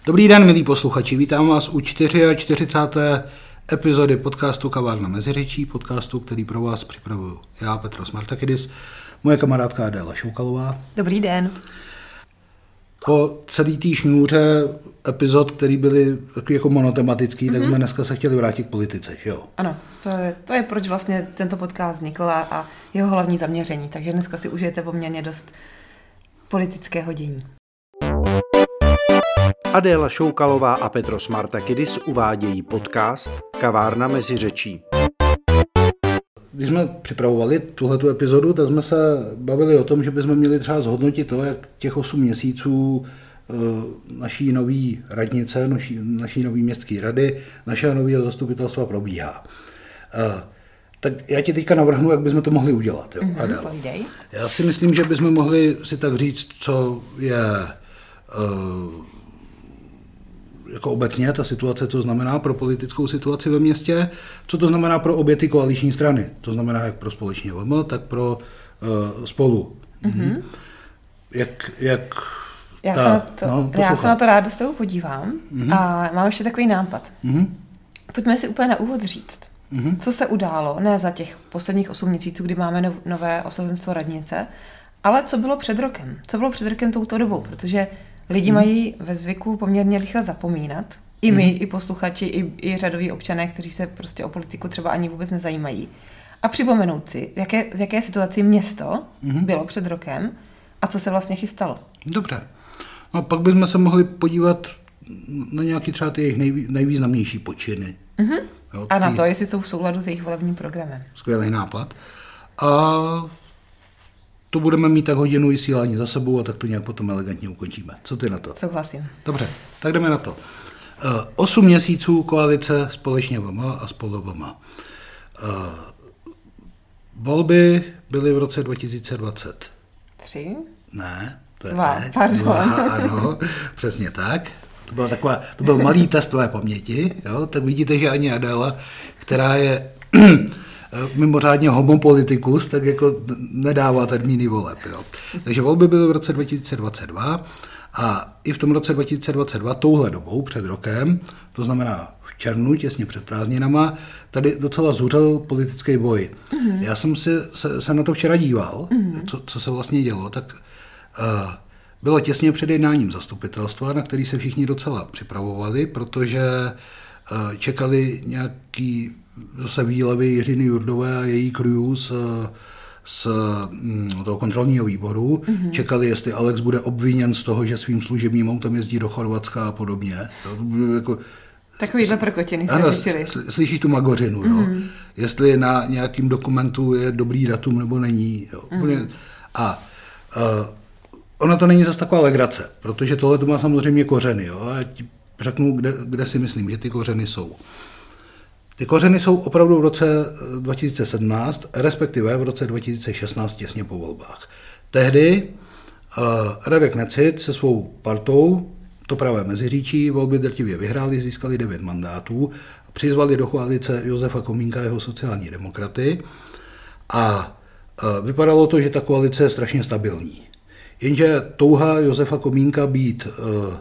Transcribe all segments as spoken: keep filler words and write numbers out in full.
Dobrý den, milí posluchači, vítám vás u čtyřicáté čtyřicáté epizody podcastu Kavárna Meziřečí, podcastu, který pro vás připravuju já, Petros Martakidis, moje kamarádka Adéla Šoukalová. Dobrý den. Po celý té šňůře epizod, které byly takový jako monotematický, mm-hmm. tak jsme dneska se chtěli vrátit k politice, jo? Ano, to je, to je proč vlastně tento podcast vznikl a jeho hlavní zaměření, takže dneska si užijete poměrně dost politického dění. Adéla Šoukalová a Petros Martakidis uvádějí podcast Kavárna Meziřečí. Když jsme připravovali tuhletu epizodu, tak jsme se bavili o tom, že bychom měli třeba zhodnotit to, jak těch osm měsíců naší nový radnice, naší, naší nový městské rady, našeho nového zastupitelstva probíhá. Tak já ti teďka navrhnu, jak bychom to mohli udělat. Jo, mm-hmm, povídej. Já si myslím, že bychom mohli si tak říct, co je jako obecně ta situace, co znamená pro politickou situaci ve městě, co to znamená pro obě ty koaliční strany. To znamená jak pro Společně V M, tak pro uh, Spolu. Mm-hmm. Jak, jak já, ta, se na to, no, já se na to ráda s tebou podívám mm-hmm. a mám ještě takový nápad. Mm-hmm. Pojďme si úplně na úvod říct, mm-hmm. co se událo, ne za těch posledních osm měsíců, kdy máme no, nové osazenstvo radnice, ale co bylo před rokem. Co bylo před rokem touto dobou, protože lidi mají ve zvyku poměrně rychle zapomínat. I my, mm. i posluchači, i, i řadoví občané, kteří se prostě o politiku třeba ani vůbec nezajímají. A připomenout si, v jaké, v jaké situaci město mm. bylo před rokem a co se vlastně chystalo. Dobře. No pak bychom se mohli podívat na nějaký třeba ty jejich nejvý, nejvýznamnější počiny. Mm-hmm. Jo, a na to, jestli jsou v souladu s jejich volebním programem. Skvělý nápad. A to budeme mít tak hodinu vysílání za sebou a tak to nějak potom elegantně ukončíme. Co ty na to? Souhlasím. Dobře, tak jdeme na to. Osm měsíců koalice Společně V M a Spolu V M. Volby byly v roce dva tisíce dvacet. Tři? Ne, to je Dva, teď. pardon. Dva, ano, přesně tak. To byl, taková, to byl malý test tvé paměti. Jo? Tak vidíte, že ani Adéla, která je mimořádně homopolitikus, tak jako nedává termíny voleb. Jo. Takže volby byly v roce dva tisíce dvacet dva a i v tom roce dva tisíce dvacet dva, touhle dobou, před rokem, to znamená v červnu, těsně před prázdninama, tady docela zuřel politický boj. Mm-hmm. Já jsem si, se, se na to včera díval, mm-hmm. co, co se vlastně dělo, tak uh, bylo těsně před jednáním zastupitelstva, na který se všichni docela připravovali, protože uh, čekali nějaký zase výlevy Jiřiny Jurdové a její crew z, z toho kontrolního výboru. Mm-hmm. Čekali, jestli Alex bude obviněn z toho, že svým služebním autem jezdí do Chorvatska a podobně. Jako, takovýhle prkotiny se řešili. Slyšíš tu magořinu, mm-hmm. jo? Jestli na nějakým dokumentu je dobrý datum nebo není. Jo? Mm-hmm. A uh, ona to není zase taková legrace, protože tohle to má samozřejmě kořeny. Jo? A já ti řeknu, kde, kde si myslím, že ty kořeny jsou. Ty kořeny jsou opravdu v roce dva tisíce sedmnáct, respektive v roce dva tisíce šestnáct, těsně po volbách. Tehdy uh, Radek Necit se svou partou, to Pravé Meziříčí, volby drtivě vyhráli, získali devět mandátů, přizvali do koalice Josefa Komínka a jeho sociální demokraty a uh, vypadalo to, že ta koalice je strašně stabilní. Jenže touha Josefa Komínka být uh,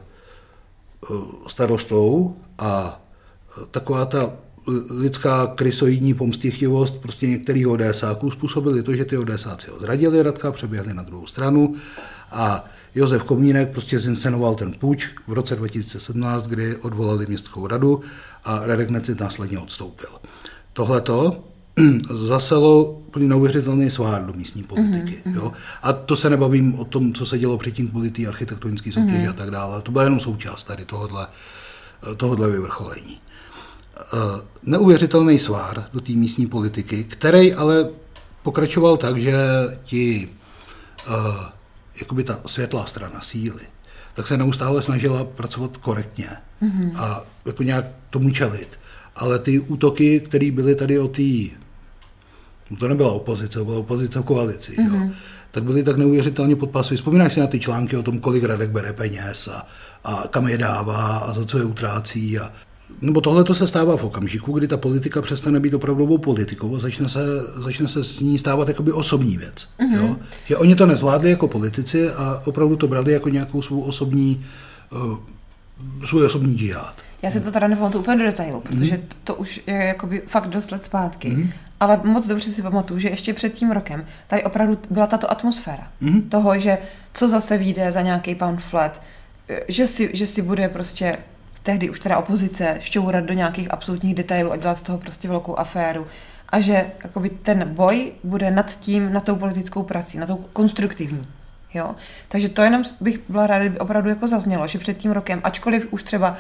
uh, starostou a uh, taková ta lidská krysoidní pomstychtivost prostě některých ODSáků způsobili to, že ty ODSáci ho zradili, Radka přeběhli na druhou stranu a Josef Komínek prostě zinscenoval ten puč v roce dva tisíce sedmnáct, kdy odvolali městskou radu a Radek Necit následně odstoupil. Tohleto zaselo úplně neuvěřitelný svár do místní politiky. Mm-hmm. Jo? A to se nebavím o tom, co se dělo předtím kvůli té architektonické soutěži mm-hmm. a tak dále. To byla jenom součást tady tohodle, tohodle vyvrcholení. Uh, neuvěřitelný svár do té místní politiky, který ale pokračoval tak, že ti uh, jakoby ta světlá strana síly, tak se neustále snažila pracovat korektně mm-hmm. a jako nějak tomu čelit. Ale ty útoky, které byly tady o té, to nebyla opozice, to byla opozice v koalici, mm-hmm. jo, tak byly tak neuvěřitelně podpásový. Vzpomínáš si na ty články o tom, kolik Radek bere peněz a, a kam je dává a za co je utrácí a nebo tohle to se stává v okamžiku, kdy ta politika přestane být opravdovou politikou a začne se, začne se s ní stávat jakoby osobní věc. Mm-hmm. Jo? Že oni to nezvládli jako politici a opravdu to brali jako nějakou svou osobní uh, svůj osobní džihad. Já si to teda nepamatuju úplně do detailu, protože to, to už je jakoby fakt dost let zpátky. Mm. Ale moc dobře si pamatuju, že ještě před tím rokem tady opravdu byla tato atmosféra mm. toho, že co zase vyjde za nějaký pamflet, že si, že si bude prostě tehdy už teda opozice šťourat do nějakých absolutních detailů a dělat z toho prostě velkou aféru. A že jakoby ten boj bude nad tím, nad tou politickou prací, nad tou konstruktivní. Jo? Takže to jenom bych byla ráda, kdyby opravdu jako zaznělo, že před tím rokem, ačkoliv už třeba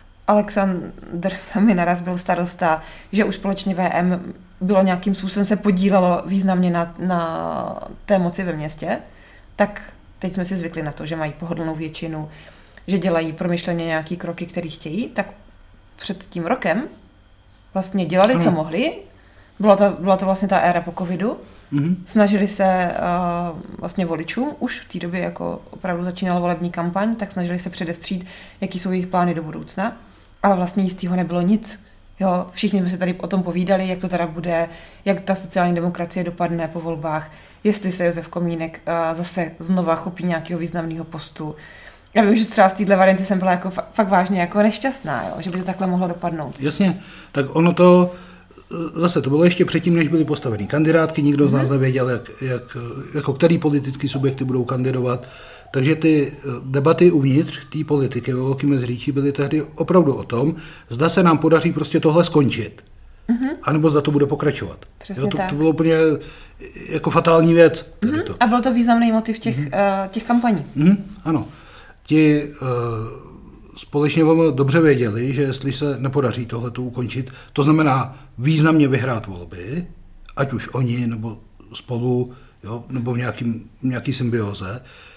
Alexander mi naraz byl starosta, že už společně V M bylo nějakým způsobem se podílelo významně na, na té moci ve městě, tak teď jsme si zvykli na to, že mají pohodlnou většinu, že dělají promyšleně nějaký kroky, které chtějí, tak před tím rokem vlastně dělali, co mohli. Byla to, byla to vlastně ta éra po covidu. Mm-hmm. Snažili se uh, vlastně voličům, už v té době jako opravdu začínala volební kampaň, tak snažili se předestřít, jaký jsou jejich plány do budoucna. Ale vlastně jistýho nebylo nic. Jo, všichni jsme se tady o tom povídali, jak to teda bude, jak ta sociální demokracie dopadne po volbách, jestli se Josef Komínek uh, zase znova chopí nějakého významného postu. Já vím, že třeba z téhle varianty jsem byla jako fa- fakt vážně jako nešťastná, jo, že by to takhle mohlo dopadnout. Jasně, tak ono to zase to bylo ještě předtím, než byly postaveny kandidátky, nikdo z nás nevěděl, jak, jak, jako který politický subjekty budou kandidovat. Takže ty debaty uvnitř té politiky ve Velkém Meziříčí byly tehdy opravdu o tom, zda se nám podaří prostě tohle skončit, mm-hmm. anebo zda to bude pokračovat. Jo, to, to bylo úplně jako fatální věc. Mm-hmm. To. A byl to významný motiv těch, mm-hmm. uh, těch kampaní. Mm-hmm. Ano. Ti uh, společně dobře věděli, že jestli se nepodaří tohleto ukončit, to znamená významně vyhrát volby, ať už oni nebo spolu, jo, nebo v nějakým, nějaký symbioze.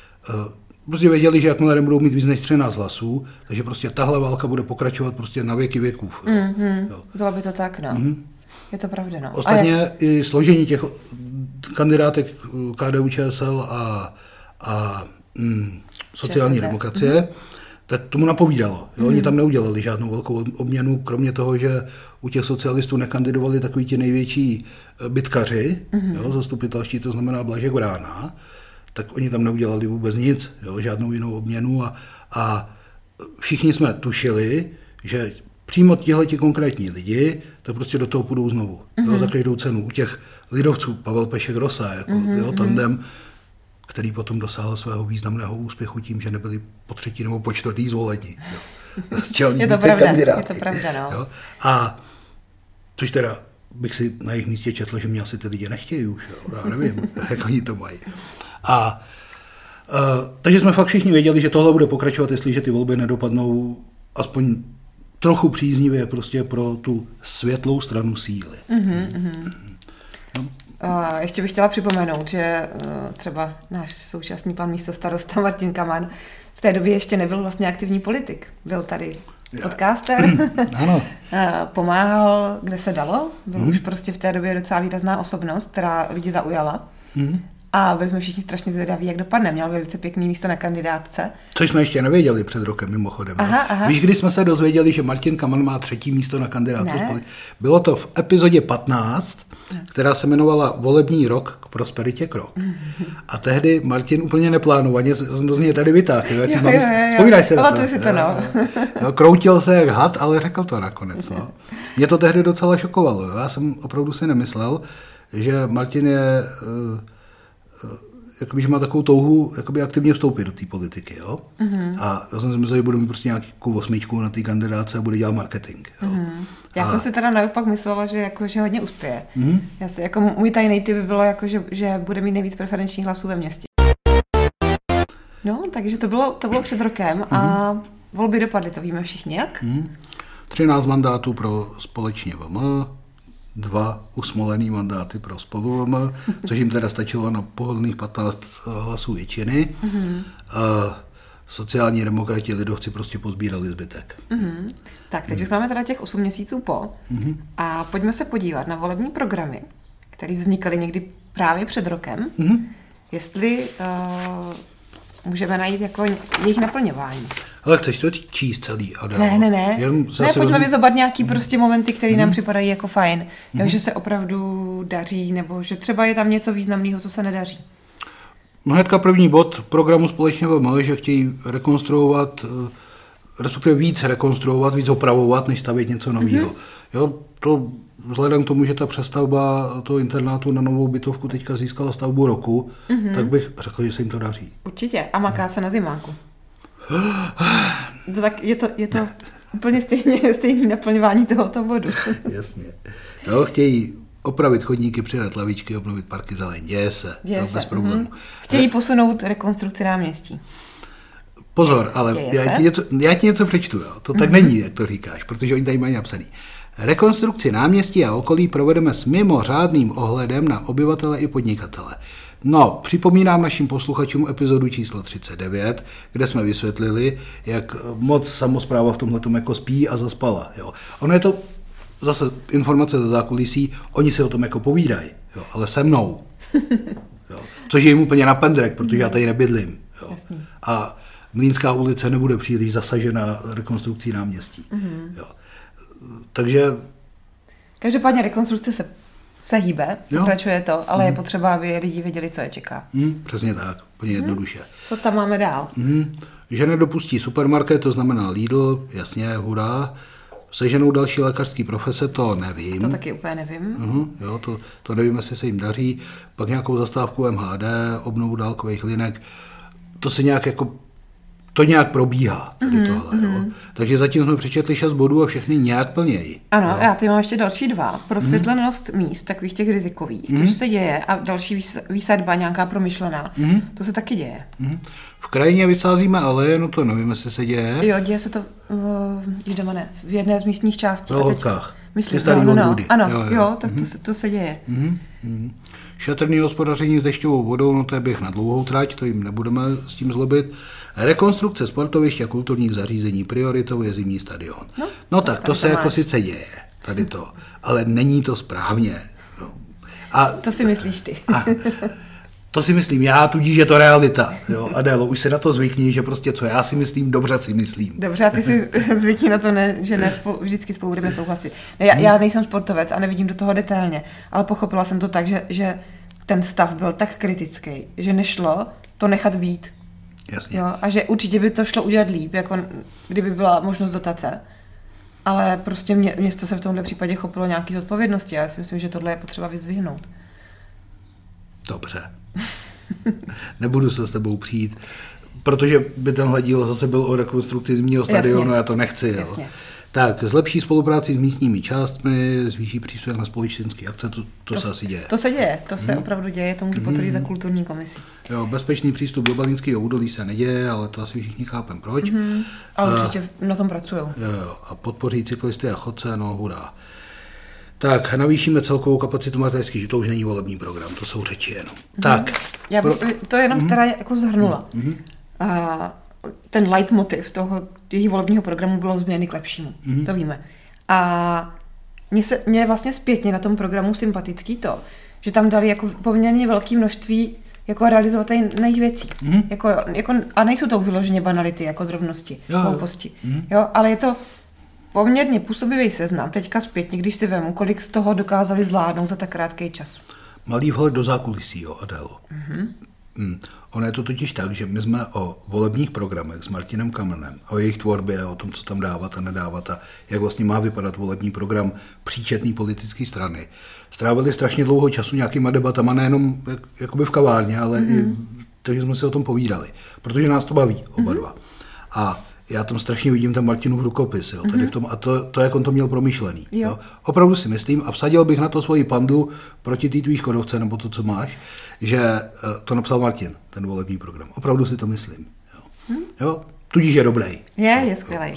Prostě věděli, že jakmile nebudou mít víc než třináct hlasů, takže prostě tahle válka bude pokračovat prostě na věky věků. Mm-hmm. Bylo by to tak, no. Mm-hmm. Je to pravda, no. Ostatně jak... i složení těch kandidátek K D U Č S L a, a mm, sociální demokracie, mm-hmm. tak tomu napovídalo. Jo? Mm. Oni tam neudělali žádnou velkou obměnu, kromě toho, že u těch socialistů nekandidovali takový ti největší bitkaři, mm. jo, zastupitelští, to znamená Blažek Vrána, tak oni tam neudělali vůbec nic, jo, žádnou jinou obměnu a, a všichni jsme tušili, že přímo tihleti konkrétní lidi, tak prostě do toho půjdou znovu, mm. jo, za každou cenu. U těch lidovců Pavel Pešek Rosa, jako, mm. jo, tandem, který potom dosáhl svého významného úspěchu tím, že nebyli po třetí nebo po čtvrtý zvolení. Je to pravda, je to pravda, no. Jo? A což teda bych si na jejich místě četl, že mě asi ty lidi nechtějí už, jo? Já nevím, jak oni to mají. A uh, takže jsme fakt všichni věděli, že tohle bude pokračovat, jestliže ty volby nedopadnou aspoň trochu příznivě prostě pro tu světlou stranu síly. Mm-hmm, mm-hmm. No. Uh, ještě bych chtěla připomenout, že uh, třeba náš současný pan místostarosta Martin Kaman v té době ještě nebyl vlastně aktivní politik. Byl tady podcaster, ano. Pomáhal, kde se dalo. Byl mm. už prostě v té době docela výrazná osobnost, která lidi zaujala. Mm. A byli jsme všichni strašně zvědaví, jak dopadne. Měl velice pěkný místo na kandidátce. Což jsme ještě nevěděli před rokem, mimochodem. Aha, aha. Víš, kdy jsme se dozvěděli, že Martin Kaman má třetí místo na kandidátce? Bylo to v epizodě patnáct, která se jmenovala Volební rok k prosperitě krok. A tehdy Martin úplně neplánovaně, jsem to z něj tady vytáhl. Vzpomínáš se na to? Si to no. Jo, kroutil se jak had, ale řekl to nakonec. No. Mě to tehdy docela šokovalo. Jo. Já jsem opravdu si nemyslel, že Martin je... jakoby, že má takovou touhu jakoby aktivně vstoupit do té politiky, jo. Mm-hmm. A já jsem si myslel, že bude mít prostě nějakou osmičku na té kandidáce a bude dělat marketing, jo. Mm-hmm. Já a... jsem si teda naopak myslela, že, jako, že hodně uspěje. Mm-hmm. Já si, jako můj tajný tip by bylo, jako, že, že bude mít nejvíc preferenčních hlasů ve městě. No, takže to bylo, to bylo před rokem mm-hmm. a volby dopadly, to víme všichni jak. Mm-hmm. třináct mandátů pro společně V M, dva usmolený mandáty pro Spolu V M, což jim teda stačilo na pohodlných patnáct hlasů většiny. Mm-hmm. A sociální demokrati lidovci prostě pozbírali zbytek. Mm-hmm. Tak, teď mm. už máme teda těch osm měsíců po mm-hmm. a pojďme se podívat na volební programy, které vznikaly někdy právě před rokem, mm-hmm. jestli uh, můžeme najít jako jejich naplňování. Ale chceš to číst celý, Adel? Ne, ne, ne. Ne, pojďme vezmu... vyzobat nějaký prostě momenty, které mm. nám připadají jako fajn. Mm. Jo, že se opravdu daří, nebo že třeba je tam něco významného, co se nedaří. No hnedka první bod programu společně V M, že chtějí rekonstruovat respektive víc rekonstruovat, víc opravovat, než stavět něco nového. Mm-hmm. Jo, to vzhledem k tomu, že ta přestavba toho internátu na novou bytovku teďka získala stavbu roku, mm-hmm. tak bych řekl, že se jim to daří. Určitě. A maká se na zimáku. To tak je to, je to úplně stejně, stejný naplňování tohoto bodu. Jasně. No, chtějí opravit chodníky, přidat lavičky, obnovit parky zeleň. Děje se. Děje no, se. Bez problémů. Mm-hmm. Chtějí posunout rekonstrukci náměstí. Pozor, ale já ti, něco, já ti něco přečtu. Jo. To tak mm-hmm. není, jak to říkáš, protože oni tady mají napsaný. Rekonstrukci náměstí a okolí provedeme s mimořádným ohledem na obyvatele i podnikatele. No, připomínám našim posluchačům epizodu číslo třicet devět, kde jsme vysvětlili, jak moc samospráva v tomhletom jako spí a zaspala. Jo. Ono je to zase informace ze zákulisí, oni si o tom jako povídají, jo, ale se mnou. Jo. Což je jim úplně na pendrek, protože já tady nebydlím. Jo. A Mlýnská ulice nebude příliš zasažena rekonstrukcí náměstí. Mm-hmm. Jo. Takže... Každopádně rekonstrukce se, se hýbe, pokračuje to, ale mm. je potřeba, aby lidi věděli, co je čeká. Mm, přesně tak, úplně mm. jednoduše. Co tam máme dál? Mm. Že nedopustí supermarket, to znamená Lidl, jasně, hurá. Seženou další lékařský profese, to nevím. To taky úplně nevím. Uh-huh, jo, to, to nevím, jestli se jim daří. Pak nějakou zastávku M H D, obnovu dálkových linek, to se nějak jako... To nějak probíhá, tady mm, tohle. Mm. Jo. Takže zatím jsme přečetli šest bodů a všechny nějak plnějí. Ano, jo. Já tady mám ještě další dva. Prosvětlenost mm. míst, takových těch rizikových, mm. což se děje, a další výsadba nějaká promyšlená, mm. to se taky děje. Mm. V krajině vysázíme aleje, no to nevím, jestli se děje. Jo, děje se to v, ne, v jedné z místních částí. V Lhotkách. Myslím, no, no, no. Ano, jo, jo. jo tak mm. to, se, to se děje. Mm. Mm. Šetrný hospodaření s dešťovou vodou, no to je běh na dlouhou trať, to jim nebudeme s tím zlobit. Rekonstrukce sportovišť a kulturních zařízení, prioritou je zimní stadion. No, no tak to se jako sice děje, tady to, ale není to správně. No. A, to si myslíš ty. A, to si myslím já, tudíž je to realita. Jo? Adélo, už se na to zvykni, že prostě co já si myslím, dobře si myslím. Dobře, a ty si zvykni na to, ne, že ne, spolu, vždycky spolu budeme souhlasit. Ne, já, já nejsem sportovec a nevidím do toho detailně, ale pochopila jsem to tak, že, že ten stav byl tak kritický, že nešlo to nechat být. Jasně. Jo, a že určitě by to šlo udělat líp, jako kdyby byla možnost dotace, ale prostě mě, město se v tomhle případě chopilo nějaký zodpovědnosti a já si myslím, že tohle je potřeba vyzdvihnout. Dobře. Nebudu se s tebou přijít, protože by tenhle díl zase byl o rekonstrukci zimního stadionu, já to nechci. Jo. Tak, zlepší spolupráci s místními částmi, zvýší příspěvek na společenské akce, to, to, to se asi děje. To se děje, to se hmm. opravdu děje, to můžu potvrdit hmm. za kulturní komisi. Jo, bezpečný přístup do Balínského údolí se neděje, ale to asi všichni chápem proč. Hmm. Ale a, určitě na tom pracujou. Jo, jo, a podpoří cyklisty a chodce, no hurá. Tak, navýšíme celkovou kapacitu mateřských, to už není volební program, to jsou řeči jenom. Hmm. Tak. Já bych pro... to jenom hmm. teda jako zhrnula. Hmm. A ten leitmotiv toho její volebního programu bylo změny k lepšímu. Mm. To víme. A mně se mně vlastně zpětně na tom programu sympatický to, že tam dali jako poměrně velké množství jako realizovatelných věcí. Mm. Jako, jako, a nejsou to vyloženě banality, jako drobnosti, hlouposti. Mm. Jo, ale je to poměrně působivý seznam. Teďka zpětně, když si vemu, kolik z toho dokázali zvládnout za tak krátký čas. Malý vhled do zákulisí, jo, Adélo. Mm-hmm. Hmm. Ono je to totiž tak, že my jsme o volebních programech s Martinem Kamenem, o jejich tvorbě, o tom, co tam dávat a nedávat a jak vlastně má vypadat volební program příčetný politické strany, strávili strašně dlouho času nějakýma debatama, nejenom jak, jakoby v kavárně, ale mm-hmm. i takže jsme si o tom povídali, protože nás to baví oba dva. Mm-hmm. A já tam strašně vidím ten Martinův rukopis, jo, tady v tom, a to, to, jak on to měl promyšlený. Jo. Jo. Opravdu si myslím, a vsadil bych na to svoji pandu proti té tvý Škodovce, nebo to, co máš, že to napsal Martin, ten volební program. Opravdu si to myslím. Jo. Hmm. Jo? Tudíž je dobrý. Je, je skvělej.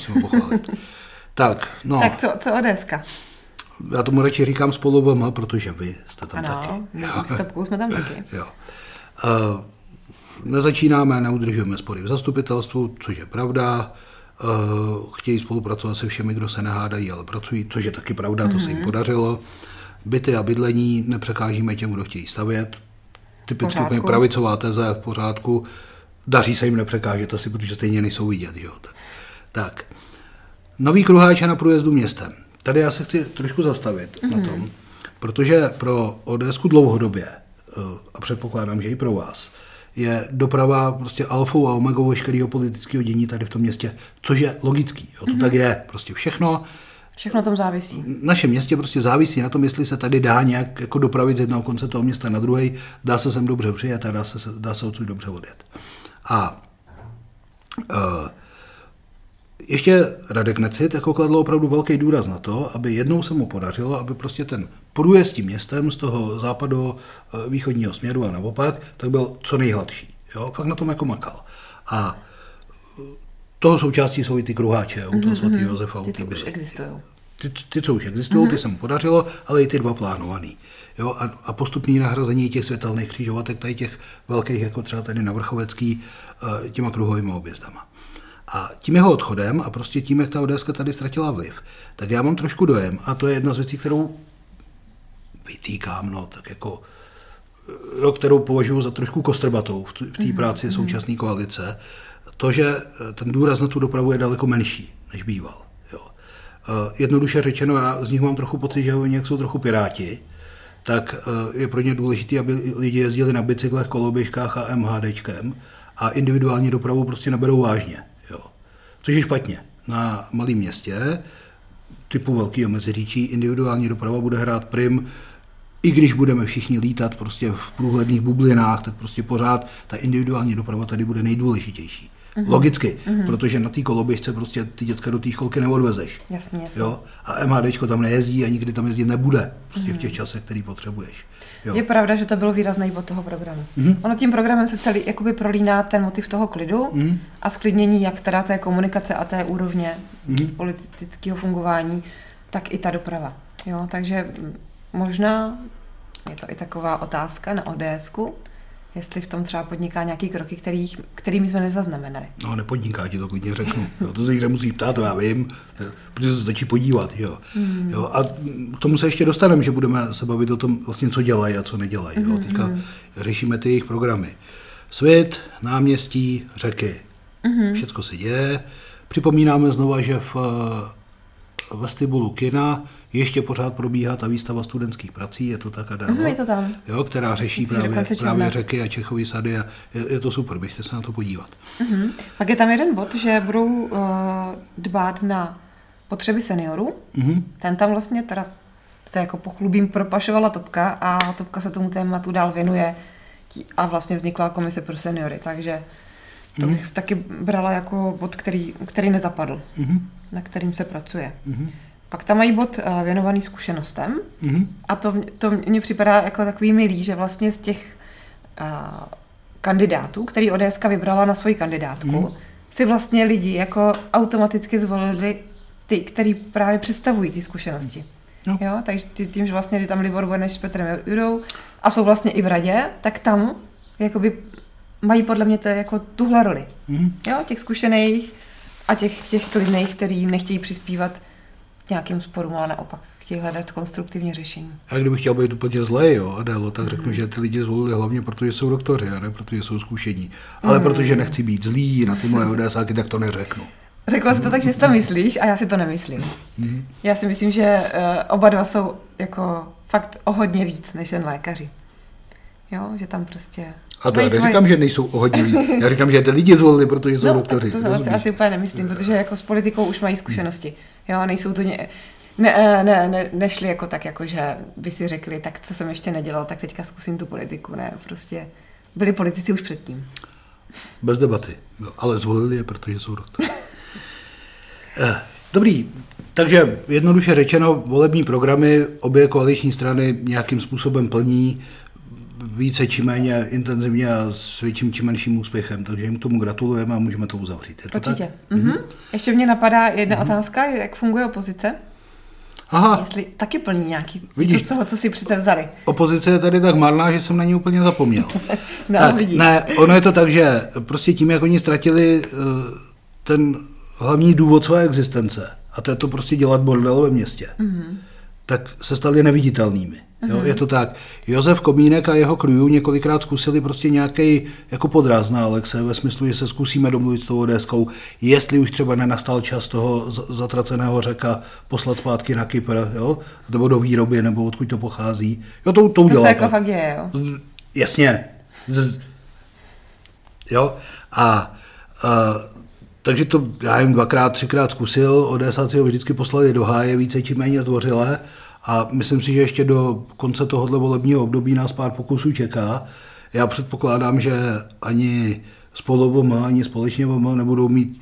Tak, no. Tak co, co odeska? Já tomu radši říkám spolu, protože vy jste tam ano, taky. Ano, s Topkou jsme tam taky. Jo. Uh, nezačínáme, neudržujeme spory v zastupitelstvu, což je pravda. Uh, chtějí spolupracovat se všemi, kdo se nehádají, ale pracují, což je taky pravda, mm-hmm. to se jim podařilo. Byty a bydlení nepřekážíme těm, kdo chtějí stavět. Typicky pravicová teze v pořádku. Daří se jim nepřekážet asi, protože stejně nejsou vidět. Jo? Tak. Nový kruháč na průjezdu městem. Tady já se chci trošku zastavit mm-hmm. na tom, protože pro ODSku dlouhodobě, a předpokládám, že i pro vás, je doprava prostě alfou a omegou veškerého politického dění tady v tom městě, což je logický. Jo, to mm-hmm. tak je. Prostě všechno. Všechno na tom závisí. V našem městě prostě závisí na tom, jestli se tady dá nějak jako dopravit z jednoho konce toho města na druhý, dá se sem dobře přijet a dá se, dá se odsud dobře odjet. A uh, ještě Radek Necit jako kladl opravdu velký důraz na to, aby jednou se mu podařilo, aby prostě ten průjezd tím městem z toho západu východního směru a naopak, tak byl co nejhladší. Jo? Fakt na tom jako makal. A toho součástí jsou i ty kruháče u toho svatého Josefa. Ty, ty už existují. Ty, ty, co už existují, mm-hmm. ty se mu podařilo, ale i ty dva plánovaný. Jo? A, a postupné nahrazení těch světelných křižovatek, tady těch velkých, jako třeba tady na Vrchovecký, těma kruhovými objezdama. A tím jeho odchodem a prostě tím, jak ta ODSka tady ztratila vliv, tak já mám trošku dojem, a to je jedna z věcí, kterou vytýkám, no, tak jako, jo, kterou považuji za trošku kostrbatou v té mm-hmm. práci současné koalice, to, že ten důraz na tu dopravu je daleko menší, než býval. Jo. Jednoduše řečeno, já z nich mám trochu pocit, že oni jak jsou trochu piráti, tak je pro ně důležité, aby lidi jezdili na bicyklech, koloběžkách a MHDčkem a individuální dopravu prostě naberou vážně. Jo. Což je špatně. Na malém městě typu velkého Meziříčí individuální doprava bude hrát prim, i když budeme všichni lítat prostě v průhledných bublinách, tak prostě pořád ta individuální doprava tady bude nejdůležitější. Mm-hmm. Logicky, mm-hmm. protože na té koloběžce prostě ty děcka do té školky neodvezeš. Jasně, jasně. Jo? A MHDčko tam nejezdí a nikdy tam jezdit nebude prostě mm-hmm. v těch časech, který potřebuješ. Jo. Je pravda, že to bylo výrazný bod toho programu. Mm-hmm. Ono tím programem se celý jakoby prolíná ten motiv toho klidu mm-hmm. a sklidnění jak teda té komunikace a té úrovně mm-hmm. politického fungování, tak i ta doprava. Jo? Takže možná je to i taková otázka na ODSku, jestli v tom třeba podniká nějaký kroky, který, kterými jsme nezaznamenali. No, nepodniká, ti to klidně řeknu. Jo, to se jich nemusí ptát, to já vím, protože se začí podívat. Jo. Mm. Jo, a k tomu se ještě dostaneme, že budeme se bavit o tom, vlastně, co dělají a co nedělají. Jo. Teďka mm. řešíme ty jejich programy. Svit, náměstí, řeky. Mm. Všecko se děje. Připomínáme znova, že v vestibulu kina ještě pořád probíhá ta výstava studentských prací, je to tak a dále, mm, je to tam. Jo, která řeší právě, právě řeky a Čechovy sady a je, je to super, běžte se na to podívat. Mm-hmm. Pak je tam jeden bod, že budou uh, dbát na potřeby seniorů. Mm-hmm. Ten tam vlastně teda se jako pochlubím propašovala Topka a Topka se tomu tématu dál věnuje a vlastně vznikla komise pro seniory, takže to bych mm-hmm. taky brala jako bod, který, který nezapadl, mm-hmm. na kterým se pracuje. Mm-hmm. Pak tam mají bod uh, věnovaný zkušenostem mm-hmm. a to, to mně připadá jako takový milý, že vlastně z těch uh, kandidátů, který ODSka vybrala na svoji kandidátku, mm-hmm. si vlastně lidi jako automaticky zvolili ty, který právě představují ty zkušenosti. No. Jo, takže tím, že vlastně tam Libor Beneš s Petrem Jurou a jsou vlastně i v radě, tak tam jakoby mají podle mě to jako tuhle roli. Mm. Jo, těch zkušených a těch, těch klidných, který nechtějí přispívat nějakým sporům, ale naopak chtějí hledat konstruktivní řešení. A kdybych chtěl být úplně zlej, jo, Adélo, tak řeknu, mm. že ty lidi zvolili hlavně protože jsou doktoři, a ne protože jsou zkušení. Ale mm. protože nechci být zlý na ty moje ODSáky, tak to neřeknu. Řekla jsi to tak, že si to myslíš a já si to nemyslím. Mm. Já si myslím, že uh, oba dva jsou jako fakt o hodně víc než jen lékaři. Jo, že tam prostě... A to já neříkám, svoji... že nejsou o hodně víc. Já říkám, že ty lidi zvolili, protože jsou no, doktoři. To asi, asi úplně nemyslím, protože jako s politikou už mají zkušenosti. Jo, nejsou to ně... Ne, ne, ne, nešli jako tak, jako že by si řekli, tak co jsem ještě nedělal, tak teďka zkusím tu politiku. Ne, prostě byli politici už předtím. Bez debaty. No, ale zvolili je, protože jsou doktoři. Dobrý, takže jednoduše řečeno, volební programy obě koaliční strany nějakým způsobem plní, více či méně intenzivně a s větším či menším úspěchem, takže jim k tomu gratulujeme a můžeme to uzavřít. Je to určitě. Mm-hmm. Ještě mě napadá jedna mm-hmm. otázka, jak funguje opozice? Aha. Jestli taky plní nějaký něco, co, co si přece vzali. Opozice je tady tak marná, že jsem na ní úplně zapomněl. No, tak, vidíš. Ne, ono je to tak, že prostě tím, jak oni ztratili ten hlavní důvod své existence, a to je to prostě dělat bordel ve městě, mm-hmm. tak se stali neviditelnými. Jo, mm-hmm. Je to tak. Josef Komínek a jeho crew několikrát zkusili prostě nějaký jako podraz na Alexe, ve smyslu, že se zkusíme domluvit s tou ODSkou, jestli už třeba nenastal čas toho zatraceného Řeka poslat zpátky na Kypr, jo, nebo do výroby, nebo odkud to pochází. Jo, to, to udělá. To se jako fakt je, jo. Jasně. Z, Jo? A uh, takže to, já jim dvakrát, třikrát zkusil, ODSáci ho vždycky poslali do háje více či méně zdvořile a myslím si, že ještě do konce tohohle volebního období nás pár pokusů čeká. Já předpokládám, že ani spolu V M, ani společně V M nebudou mít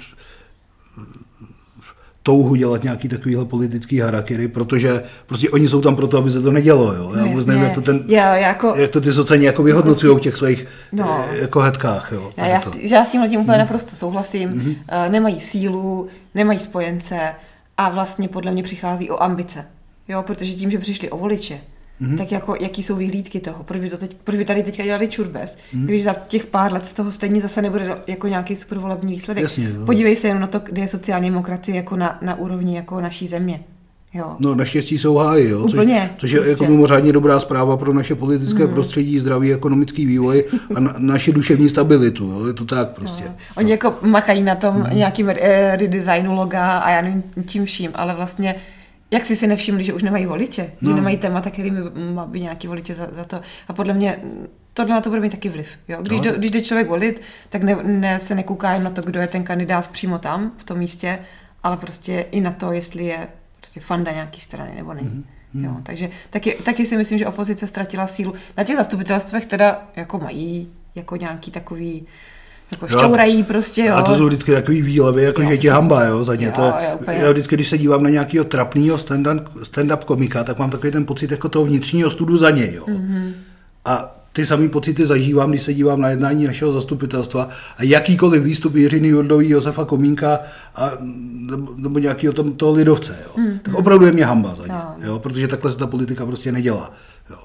touhu dělat nějaký takovýhle politický harakiri, protože prostě oni jsou tam proto, aby se to nedělo. Jo? Já vůbec nevím, jak to, ten, já, jako, jak to ty sociální jako vyhodnocují v těch svých no, jako hetkách. Jo? Já, já, já s tímhle tím úplně hmm. naprosto souhlasím. Hmm. Uh, nemají sílu, nemají spojence a vlastně podle mě přichází o ambice. Jo? Protože tím, že přišli o voliče, mm-hmm. tak jako, jaký jsou vyhlídky toho? Proč by, to teď, proč by tady teďka dělali čurbes, mm-hmm. když za těch pár let z toho stejně zase nebude jako nějaký supervolební výsledek? Jasně, podívej se jenom na to, kde je sociální demokracie jako na, na úrovni jako naší země. Jo. No naštěstí jsou háji, jo? Úplně, což, což je prostě. Jako mimořádně dobrá zpráva pro naše politické mm. prostředí, zdravý ekonomický vývoj a na, naši duševní stabilitu. Jo? Je to tak prostě. No. Oni jako machají na tom mm. nějakým redesignu loga a já nevím čím vším, ale vlastně jak si si nevšimli, že už nemají voliče, no. že nemají témata, kterými by nějaký voliče za, za to. A podle mě tohle na to bude mít taky vliv. Jo? Když, no. do, když jde člověk volit, tak ne, ne, se nekouká jen na to, kdo je ten kandidát přímo tam, v tom místě, ale prostě i na to, jestli je prostě fanda nějaký strany nebo není. Mm-hmm. Jo? Takže taky, taky si myslím, že opozice ztratila sílu. Na těch zastupitelstvech teda jako mají jako nějaký takový jako šťourají prostě, jo. A to jsou vždycky takový výlevy, jako jo, že ti hamba, jo, za ně. Jo, to, jo, já vždycky, když se dívám na nějakého trapného stand-up komika, tak mám takový ten pocit jako toho vnitřního studu za něj, jo. Mm-hmm. A ty samý pocity zažívám, když se dívám na jednání našeho zastupitelstva a jakýkoliv výstup Jiřiny Jurdový, Josefa Komínka a, nebo, nebo nějakého tam toho lidovce, jo. Mm-hmm. Tak opravdu je mě hamba za ně, no. jo, protože takhle se ta politika prostě nedělá, jo.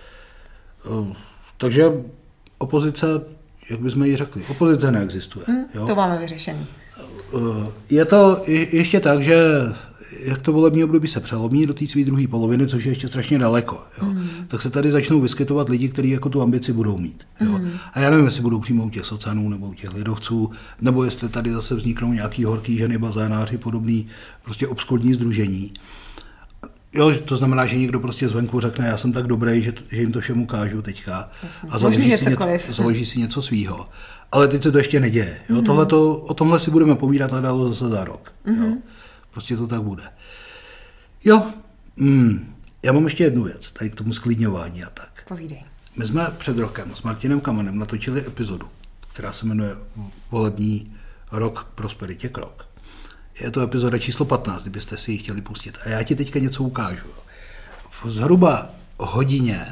Takže opozice, jak bychom ji řekli, opozice neexistuje. Hmm, jo? To máme vyřešený. Je to ještě tak, že jak to volební období se přelomí do té své druhé poloviny, což je ještě strašně daleko, jo? Hmm. tak se tady začnou vyskytovat lidi, kteří jako tu ambici budou mít. Jo? Hmm. A já nevím, jestli budou přímo u těch socanů nebo u těch lidovců, nebo jestli tady zase vzniknou nějaký horký ženy, bazénáři, podobný prostě obskurní sdružení. Jo, to znamená, že někdo prostě zvenku řekne, já jsem tak dobrý, že, že jim to všem ukážu teďka Jasně. a založí si, něco, založí si něco svýho. Ale teď se to ještě neděje. Jo? Mm-hmm. Tohleto, o tomhle si budeme povídat nadále zase za rok. Mm-hmm. Jo? Prostě to tak bude. Jo, mm, já mám ještě jednu věc, tady k tomu sklidňování a tak. Povídej. My jsme před rokem s Martinem Kamanem natočili epizodu, která se jmenuje Volební rok k prosperitě krok. Je to epizoda číslo patnáct, kdybyste si ji chtěli pustit. A já ti teďka něco ukážu. V zhruba hodině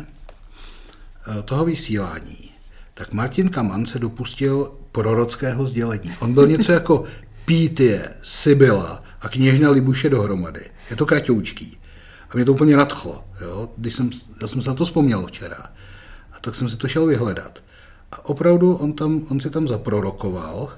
toho vysílání tak Martin Kaman se dopustil prorockého sdělení. On byl něco jako Pítie, Sibyla a kněžna Libuše dohromady. Je to kratoučký. A mě to úplně nadchlo. Jo? Když jsem, já jsem se na to vzpomněl včera. A tak jsem si to šel vyhledat. A opravdu on, tam, on si tam zaprorokoval.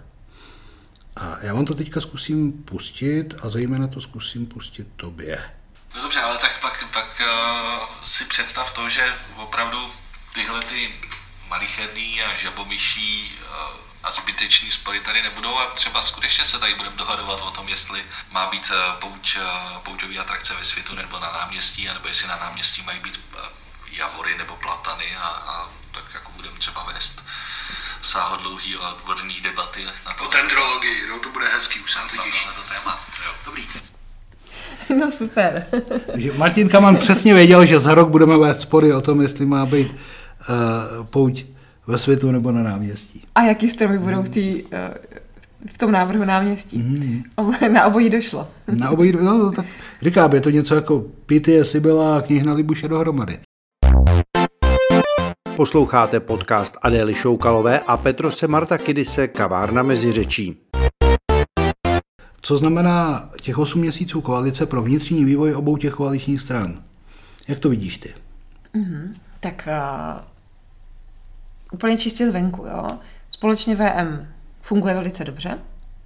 A já vám to teďka zkusím pustit a zejména to zkusím pustit tobě. No dobře, ale tak pak, pak uh, si představ to, že opravdu tyhle ty malicherný a žabomyší uh, a zbytečný spory tady nebudou a třeba skutečně se tady budeme dohadovat o tom, jestli má být uh, pouť, uh, pouťový atrakce ve Světu nebo na náměstí, anebo jestli na náměstí mají být uh, javory nebo platany a, a tak jako budeme třeba vést sáhodlouhý a odborný debaty na to. O dendrologii, no to bude hezký, už jsem vidíš. Na to téma, jo. Dobrý. No super. Takže Martin Kaman přesně věděl, že za rok budeme vést spory o tom, jestli má být uh, pouť ve Světu nebo na náměstí. A jaký stromy budou v, tý, uh, v tom návrhu náměstí? Mm. Na obojí došlo. Na obojí, no tak říkám, je to něco jako Pítie, Sibyla a kněžna Libuše dohromady. Posloucháte podcast Adély Šoukalové a Petrose Martakidise Kavárna mezi řečí. Co znamená těch osm měsíců koalice pro vnitřní vývoj obou těch koaličních stran? Jak to vidíš ty? Mm-hmm. Tak uh, úplně čistě zvenku, jo. Společně V M funguje velice dobře.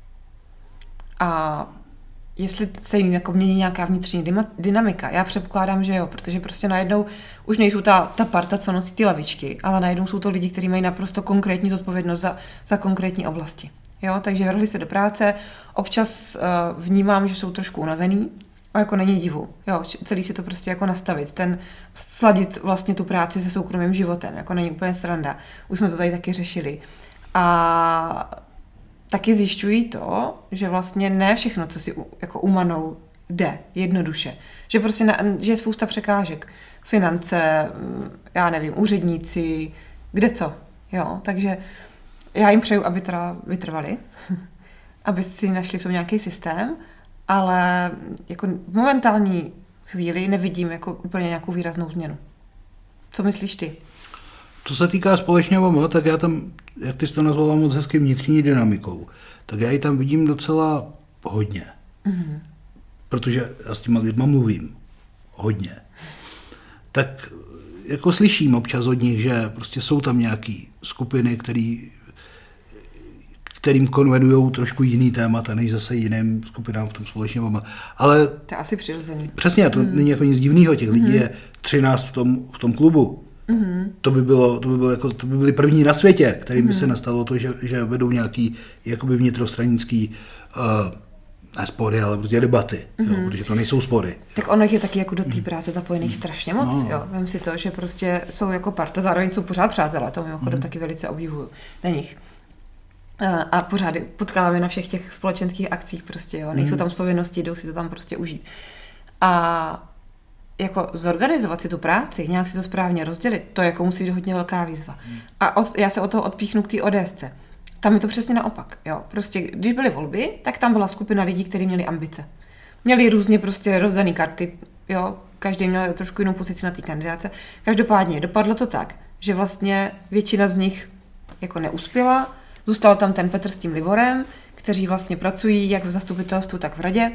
A jestli se jim jako mění nějaká vnitřní dynamika, já předpokládám, že jo, protože prostě najednou už nejsou ta, ta parta, co nosí ty lavičky, ale najednou jsou to lidi, kteří mají naprosto konkrétní zodpovědnost za, za konkrétní oblasti. Jo, takže vrhli se do práce, občas uh, vnímám, že jsou trošku unavený, a jako není divu, jo, celý si to prostě jako nastavit, ten sladit vlastně tu práci se soukromým životem, jako není úplně sranda, už jsme to tady taky řešili. A taky zjišťují to, že vlastně ne všechno, co si jako umanou, jde jednoduše. Že prostě na, že je spousta překážek. Finance, já nevím, úředníci, kde co. Jo, takže já jim přeju, aby teda vytrvali, aby si našli v tom nějaký systém, ale jako v momentální chvíli nevidím jako úplně nějakou výraznou změnu. Co myslíš ty? Co se týká společného, tak já tam, jak ty jsi to nazvala moc hezky vnitřní dynamikou, tak já ji tam vidím docela hodně. Mm-hmm. Protože já s těma lidma mluvím hodně. Tak jako slyším občas od nich, že prostě jsou tam nějaký skupiny, který, kterým konvenují trošku jiný témata, než zase jiným skupinám v tom společném. Ale to je asi přirozený. Přesně, to mm. není jako nic divného. Těch lidí mm. je třináct v tom, v tom klubu. Mm. To by bylo, to by bylo jako, to by byli první na světě, kterým mm. by se nastalo to, že, že vedou nějaký jakoby vnitrostranický uh, ne spory, ale prostě debaty, mm-hmm. jo, protože to nejsou spory. Tak ono je taky jako do té práce zapojených mm. strašně moc. No. Jo. Vem si to, že prostě jsou jako parta, zároveň jsou pořád přátelé, to mimochodem mm. taky velice obdivuju na nich. A pořád potkáváme na všech těch společenských akcích prostě, jo. Nejsou tam z povinností, jdou si to tam prostě užít. A jako zorganizovat si tu práci, nějak si to správně rozdělit, to jako musí být hodně velká výzva. A od, já se od toho odpíchnu k té ODSce. Tam je to přesně naopak, jo. Prostě, když byly volby, tak tam byla skupina lidí, kteří měli ambice. Měli různě prostě rozdaný karty, jo. Každý měl trošku jinou pozici na té kandidáce. Každopádně dopadlo to tak, že vlastně většina z nich jako neuspěla. Zůstal tam ten Petr s tím Liborem, kteří vlastně pracují jak v zastupitelstvu, tak v radě.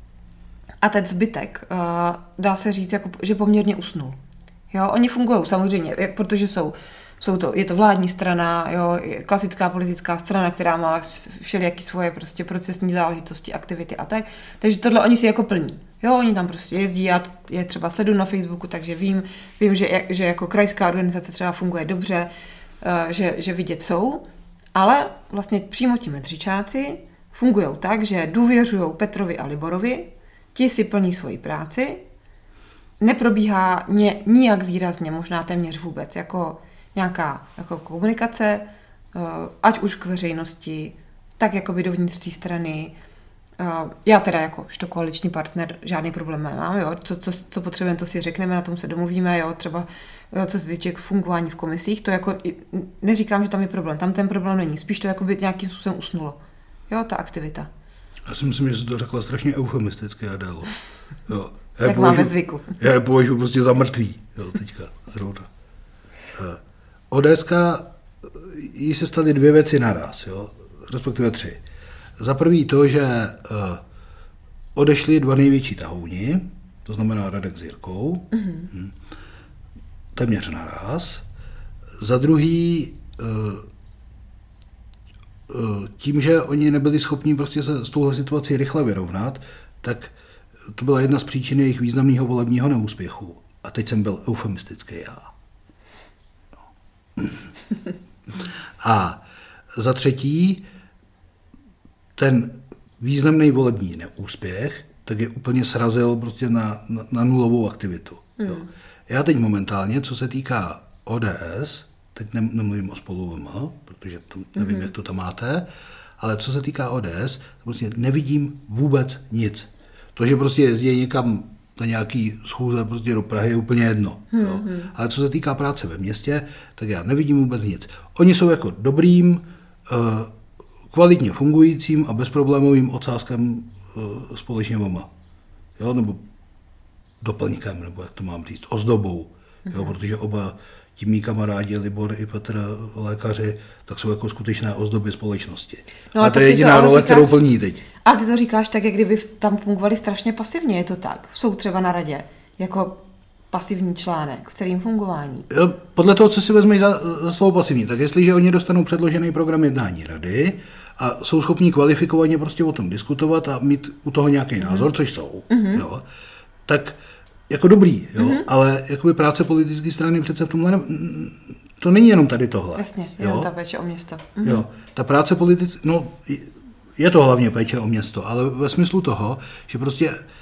A ten zbytek, uh, dá se říct, jako, že poměrně usnul. Jo, oni fungují samozřejmě, jak, protože jsou, jsou to, je to vládní strana, jo, klasická politická strana, která má všelijaký svoje prostě procesní záležitosti, aktivity a tak. Takže tohle oni si jako plní. Jo, oni tam prostě jezdí, já je třeba sleduju na Facebooku, takže vím, vím že, že jako krajská organizace třeba funguje dobře, uh, že, že vidět jsou. Ale vlastně přímo ti medřičáci fungují tak, že důvěřují Petrovi a Liborovi, ti si plní svoji práci, neprobíhá ně, nijak výrazně, možná téměř vůbec, jako nějaká jako komunikace, ať už k veřejnosti, tak jako by dovnitř té strany. Já teda jako koaliční partner žádný problém nemám, jo. Co, co, co potřebujeme, to si řekneme, na tom se domluvíme, jo. Třeba co se týče fungování v komisích, to jako neříkám, že tam je problém, tam ten problém není, spíš to jako by nějakým způsobem usnulo, jo, ta aktivita. Já si myslím, že jsi to řekla strašně eufemisticky, Adélo. Jo. Jak máme zvyku. Já je považuji prostě za mrtvý, jo, teďka, zrovna. ODSka, jí se staly dvě věci naraz, jo, respektive tři. Za prvý to, že uh, odešli dva největší tahouni, to znamená Radek s Jirkou, mm-hmm. téměř naraz. Za druhý uh, uh, tím, že oni nebyli schopni prostě se s touhle situací rychle vyrovnat, tak to byla jedna z příčin jejich významného volebního neúspěchu. A teď jsem byl eufemistický já. No. A za třetí, ten významný volební neúspěch, tak je úplně srazil prostě na, na, na nulovou aktivitu. Mm. Jo. Já teď momentálně, co se týká O D S, teď ne, nemluvím o Spolu V M, protože tam, nevím, mm. jak to tam máte, ale co se týká O D S, prostě nevidím vůbec nic. To, že prostě jezdí někam na nějaký schůze prostě do Prahy, je úplně jedno. Mm. Jo. Ale co se týká práce ve městě, tak já nevidím vůbec nic. Oni jsou jako dobrým, uh, kvalitně fungujícím a bezproblémovým ocáskem uh, společně voma. Jo, nebo doplňkem, nebo jak to mám říct, ozdobou. Jo, protože oba ti mý kamarádi, Libor i Petr, lékaři, tak jsou jako skutečné ozdoby společnosti. No, a to je jediná role, kterou plní teď. A ty to říkáš tak, jak kdyby tam fungovali strašně pasivně, je to tak? Jsou třeba na radě, jako pasivní článek v celém fungování. Jo, podle toho, co si vezmeš za, za slovo pasivní, tak jestliže oni dostanou předložený program jednání rady a jsou schopní kvalifikovaně prostě o tom diskutovat a mít u toho nějaký mm-hmm. názor, což jsou, mm-hmm. jo, tak jako dobrý, jo, mm-hmm. ale jakoby práce politické strany přece v tomhle, ne, to není jenom tady tohle. Jasně, jenom ta péče o město. Mm-hmm. Jo, ta práce politické, no je to hlavně péče o město, ale ve smyslu toho, že prostě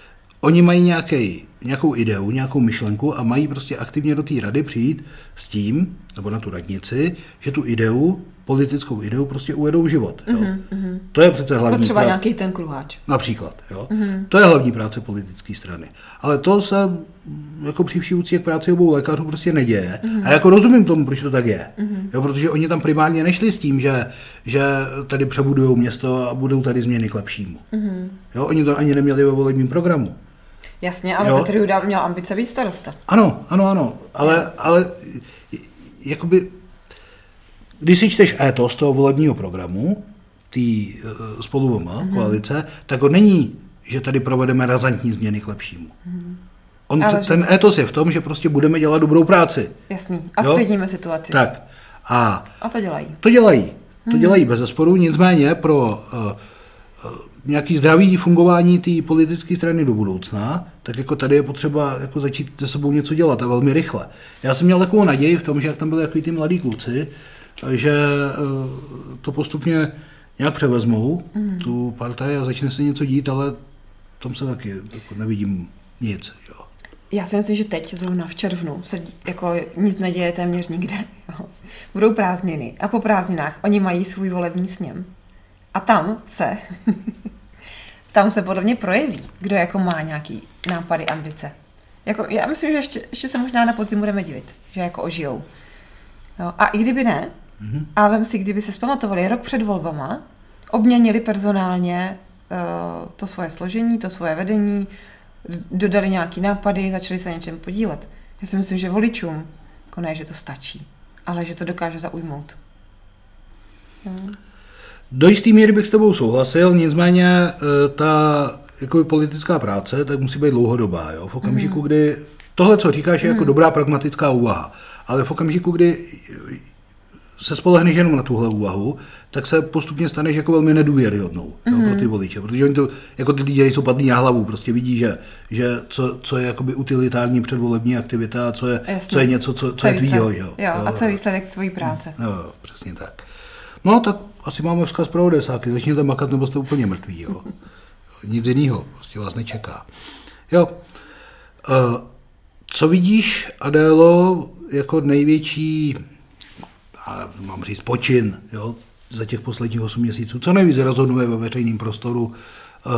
oni mají nějaký, nějakou ideu, nějakou myšlenku a mají prostě aktivně do té rady přijít s tím, nebo na tu radnici, že tu ideu, politickou ideu prostě uvedou v život. Jo. Mm-hmm. To je přece hlavní Potřeba práce. nějaký ten kruháč. Například. Jo. Mm-hmm. To je hlavní práce politické strany. Ale to se jako při vší úctě k práci obou lékařů prostě neděje. Mm-hmm. A jako rozumím tomu, proč to tak je. Mm-hmm. Jo, protože oni tam primárně nešli s tím, že, že tady přebudujou město a budou tady změny k lepšímu. Mm-hmm. Jo, oni to ani neměli ve volebním programu. Jasně, ale jo? Petr Juda měl ambice být starosta. Ano, ano, ano. Ale, ale jakoby, když si čteš étos toho volebního programu, té uh, spolu mm-hmm. koalice, tak to není, že tady provedeme razantní změny k lepšímu. Mm-hmm. On, ten jsi... étos je v tom, že prostě budeme dělat dobrou práci. Jasný. A sklidníme situaci. Tak. A, a to dělají. To dělají. To mm-hmm. dělají bez zesporu, nicméně pro uh, uh, nějaký zdravý fungování té politické strany do budoucna, tak jako tady je potřeba jako začít se sebou něco dělat a velmi rychle. Já jsem měl takovou naději v tom, že jak tam byli takový ty mladí kluci, že uh, to postupně nějak převezmou, mm. tu partaj a začne se něco dít, ale tam se taky jako nevidím nic. Jo. Já si myslím, že teď, zrovna v červnu, se jako nic neděje téměř nikde. Jo. Budou prázdniny a po prázdninách oni mají svůj volební sněm. A tam se, tam se podle mě projeví, kdo jako má nějaký nápady, ambice. Jako, já myslím, že ještě, ještě se možná na podzim budeme divit, že jako ožijou. Jo. A i kdyby ne, mm-hmm. a vem si, kdyby se zpamatovali rok před volbama, obměnili personálně uh, to svoje složení, to svoje vedení, dodali nějaký nápady, začali se na něčem podílet. Já si myslím, že voličům, jako ne, že to stačí, ale že to dokáže zaujmout. Jo. Do jistý míry bych s tebou souhlasil, nicméně ta jako politická práce tak musí být dlouhodobá. Jo? V okamžiku, mm. kdy tohle, co říkáš, je jako mm. dobrá pragmatická úvaha, ale v okamžiku, kdy se spolehneš jenom na tuhle úvahu, tak se postupně staneš jako velmi nedůvěryhodnou mm. jo, pro ty voliče, protože oni to, jako ty lidi jsou padlí na hlavu, prostě vidí, že, že co, co je jakoby utilitární předvolební aktivita a co je, co je něco, co, co, co je tvýho. Jo, jo, a co je výsledek tvojí práce. Jo, jo, přesně tak. No tak asi máme vzkaz pro odesáky, začněte makat, nebo jste úplně mrtví. Jo. Nic jiného, prostě vás nečeká. Jo. Uh, co vidíš, Adélo, jako největší, a mám říct, počin, jo, za těch posledních osm měsíců, co nejvíc rozhoduje ve veřejném prostoru, uh,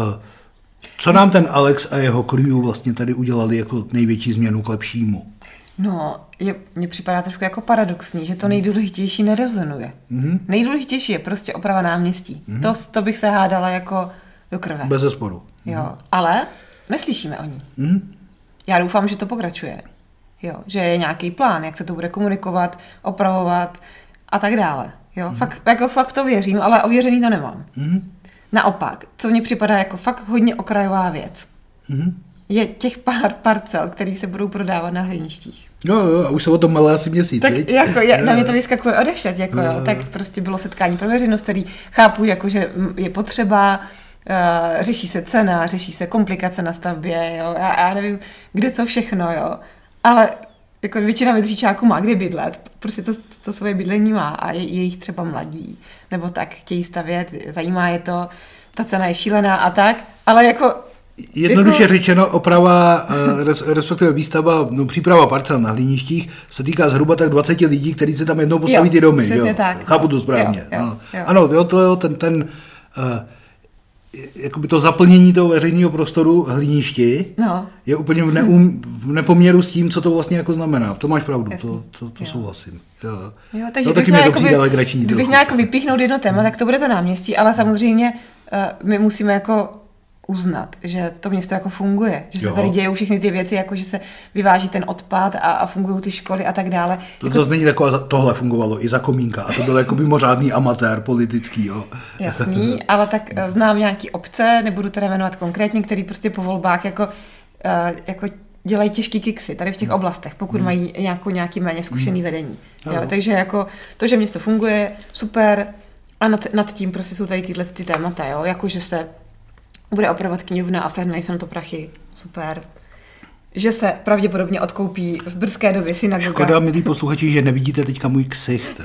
co nám ten Alex a jeho crew vlastně tady udělali jako největší změnu k lepšímu? No, je, mně připadá trošku jako paradoxní, že to nejdůležitější nerezonuje. Mm-hmm. Nejdůležitější je prostě oprava náměstí. Mm-hmm. To, to bych se hádala jako do krve. Bez zesporu. Jo, mm-hmm. ale neslyšíme o ní. Mm-hmm. Já doufám, že to pokračuje. Jo, že je nějaký plán, jak se to bude komunikovat, opravovat a tak dále. Jo, mm-hmm. fakt, jako fakt to věřím, ale ověřený to nemám. Mm-hmm. Naopak, co mně připadá jako fakt hodně okrajová věc, mm-hmm. je těch pár parcel, které se budou prodávat na Hliništích. Jo, jo, a už se o tom malé asi měsíc, tak viď? Jako, je, na mě to vyskakuje odešet, jako jo, tak prostě bylo setkání pro veřejnost, který chápu, jako, že je potřeba, uh, řeší se cena, řeší se komplikace na stavbě, jo, já, já nevím, kde co všechno, jo, ale jako většina Medříčáků má kde bydlet, prostě to, to svoje bydlení má a je, je jich třeba mladí, nebo tak chtějí stavět, zajímá je to, ta cena je šílená a tak, ale jako jednoduše jako řečeno, oprava, respektive výstavba, no, příprava parcel na Hliništích se týká zhruba tak dvacet lidí, kteří se tam jednou postaví jo, ty domy. Jo? Tak. Chápu to správně. Jo, jo, no. jo. Ano, jo, to jo, ten, ten uh, jakoby to zaplnění toho veřejného prostoru Hliništi no. je úplně v, neum, v nepoměru s tím, co to vlastně jako znamená. To máš pravdu, Jasně. to, to, to souhlasím. Jo. Jo, takže to taky mě to přijde legrační. Kdybych nějak vypíchnout jedno téma, tak to bude to náměstí, ale samozřejmě uh, my musíme jako uznat, že to město jako funguje, že jo. se tady dějou všechny ty věci, jako že se vyváží ten odpad a, a fungují ty školy a tak dále. To jako... zase není taková, tohle fungovalo i za Komínka a to byl jako mimořádný amatér politický, jo. Jasný, ale tak znám nějaký obce, nebudu teda jmenovat konkrétně, který prostě po volbách jako, uh, jako dělají těžký kiksy tady v těch oblastech, pokud hmm. mají nějakou, nějaký méně zkušený hmm. vedení. Jo, jo. Takže jako to, že město funguje, super, a nad, nad tím prostě jsou tady tyhle ty témata, jo, jako že se bude opravovat knihovna a sehnají se na to prachy. Super. Že se pravděpodobně odkoupí v brzké době synagoga. Škoda, milí posluchači, že nevidíte teďka můj ksicht.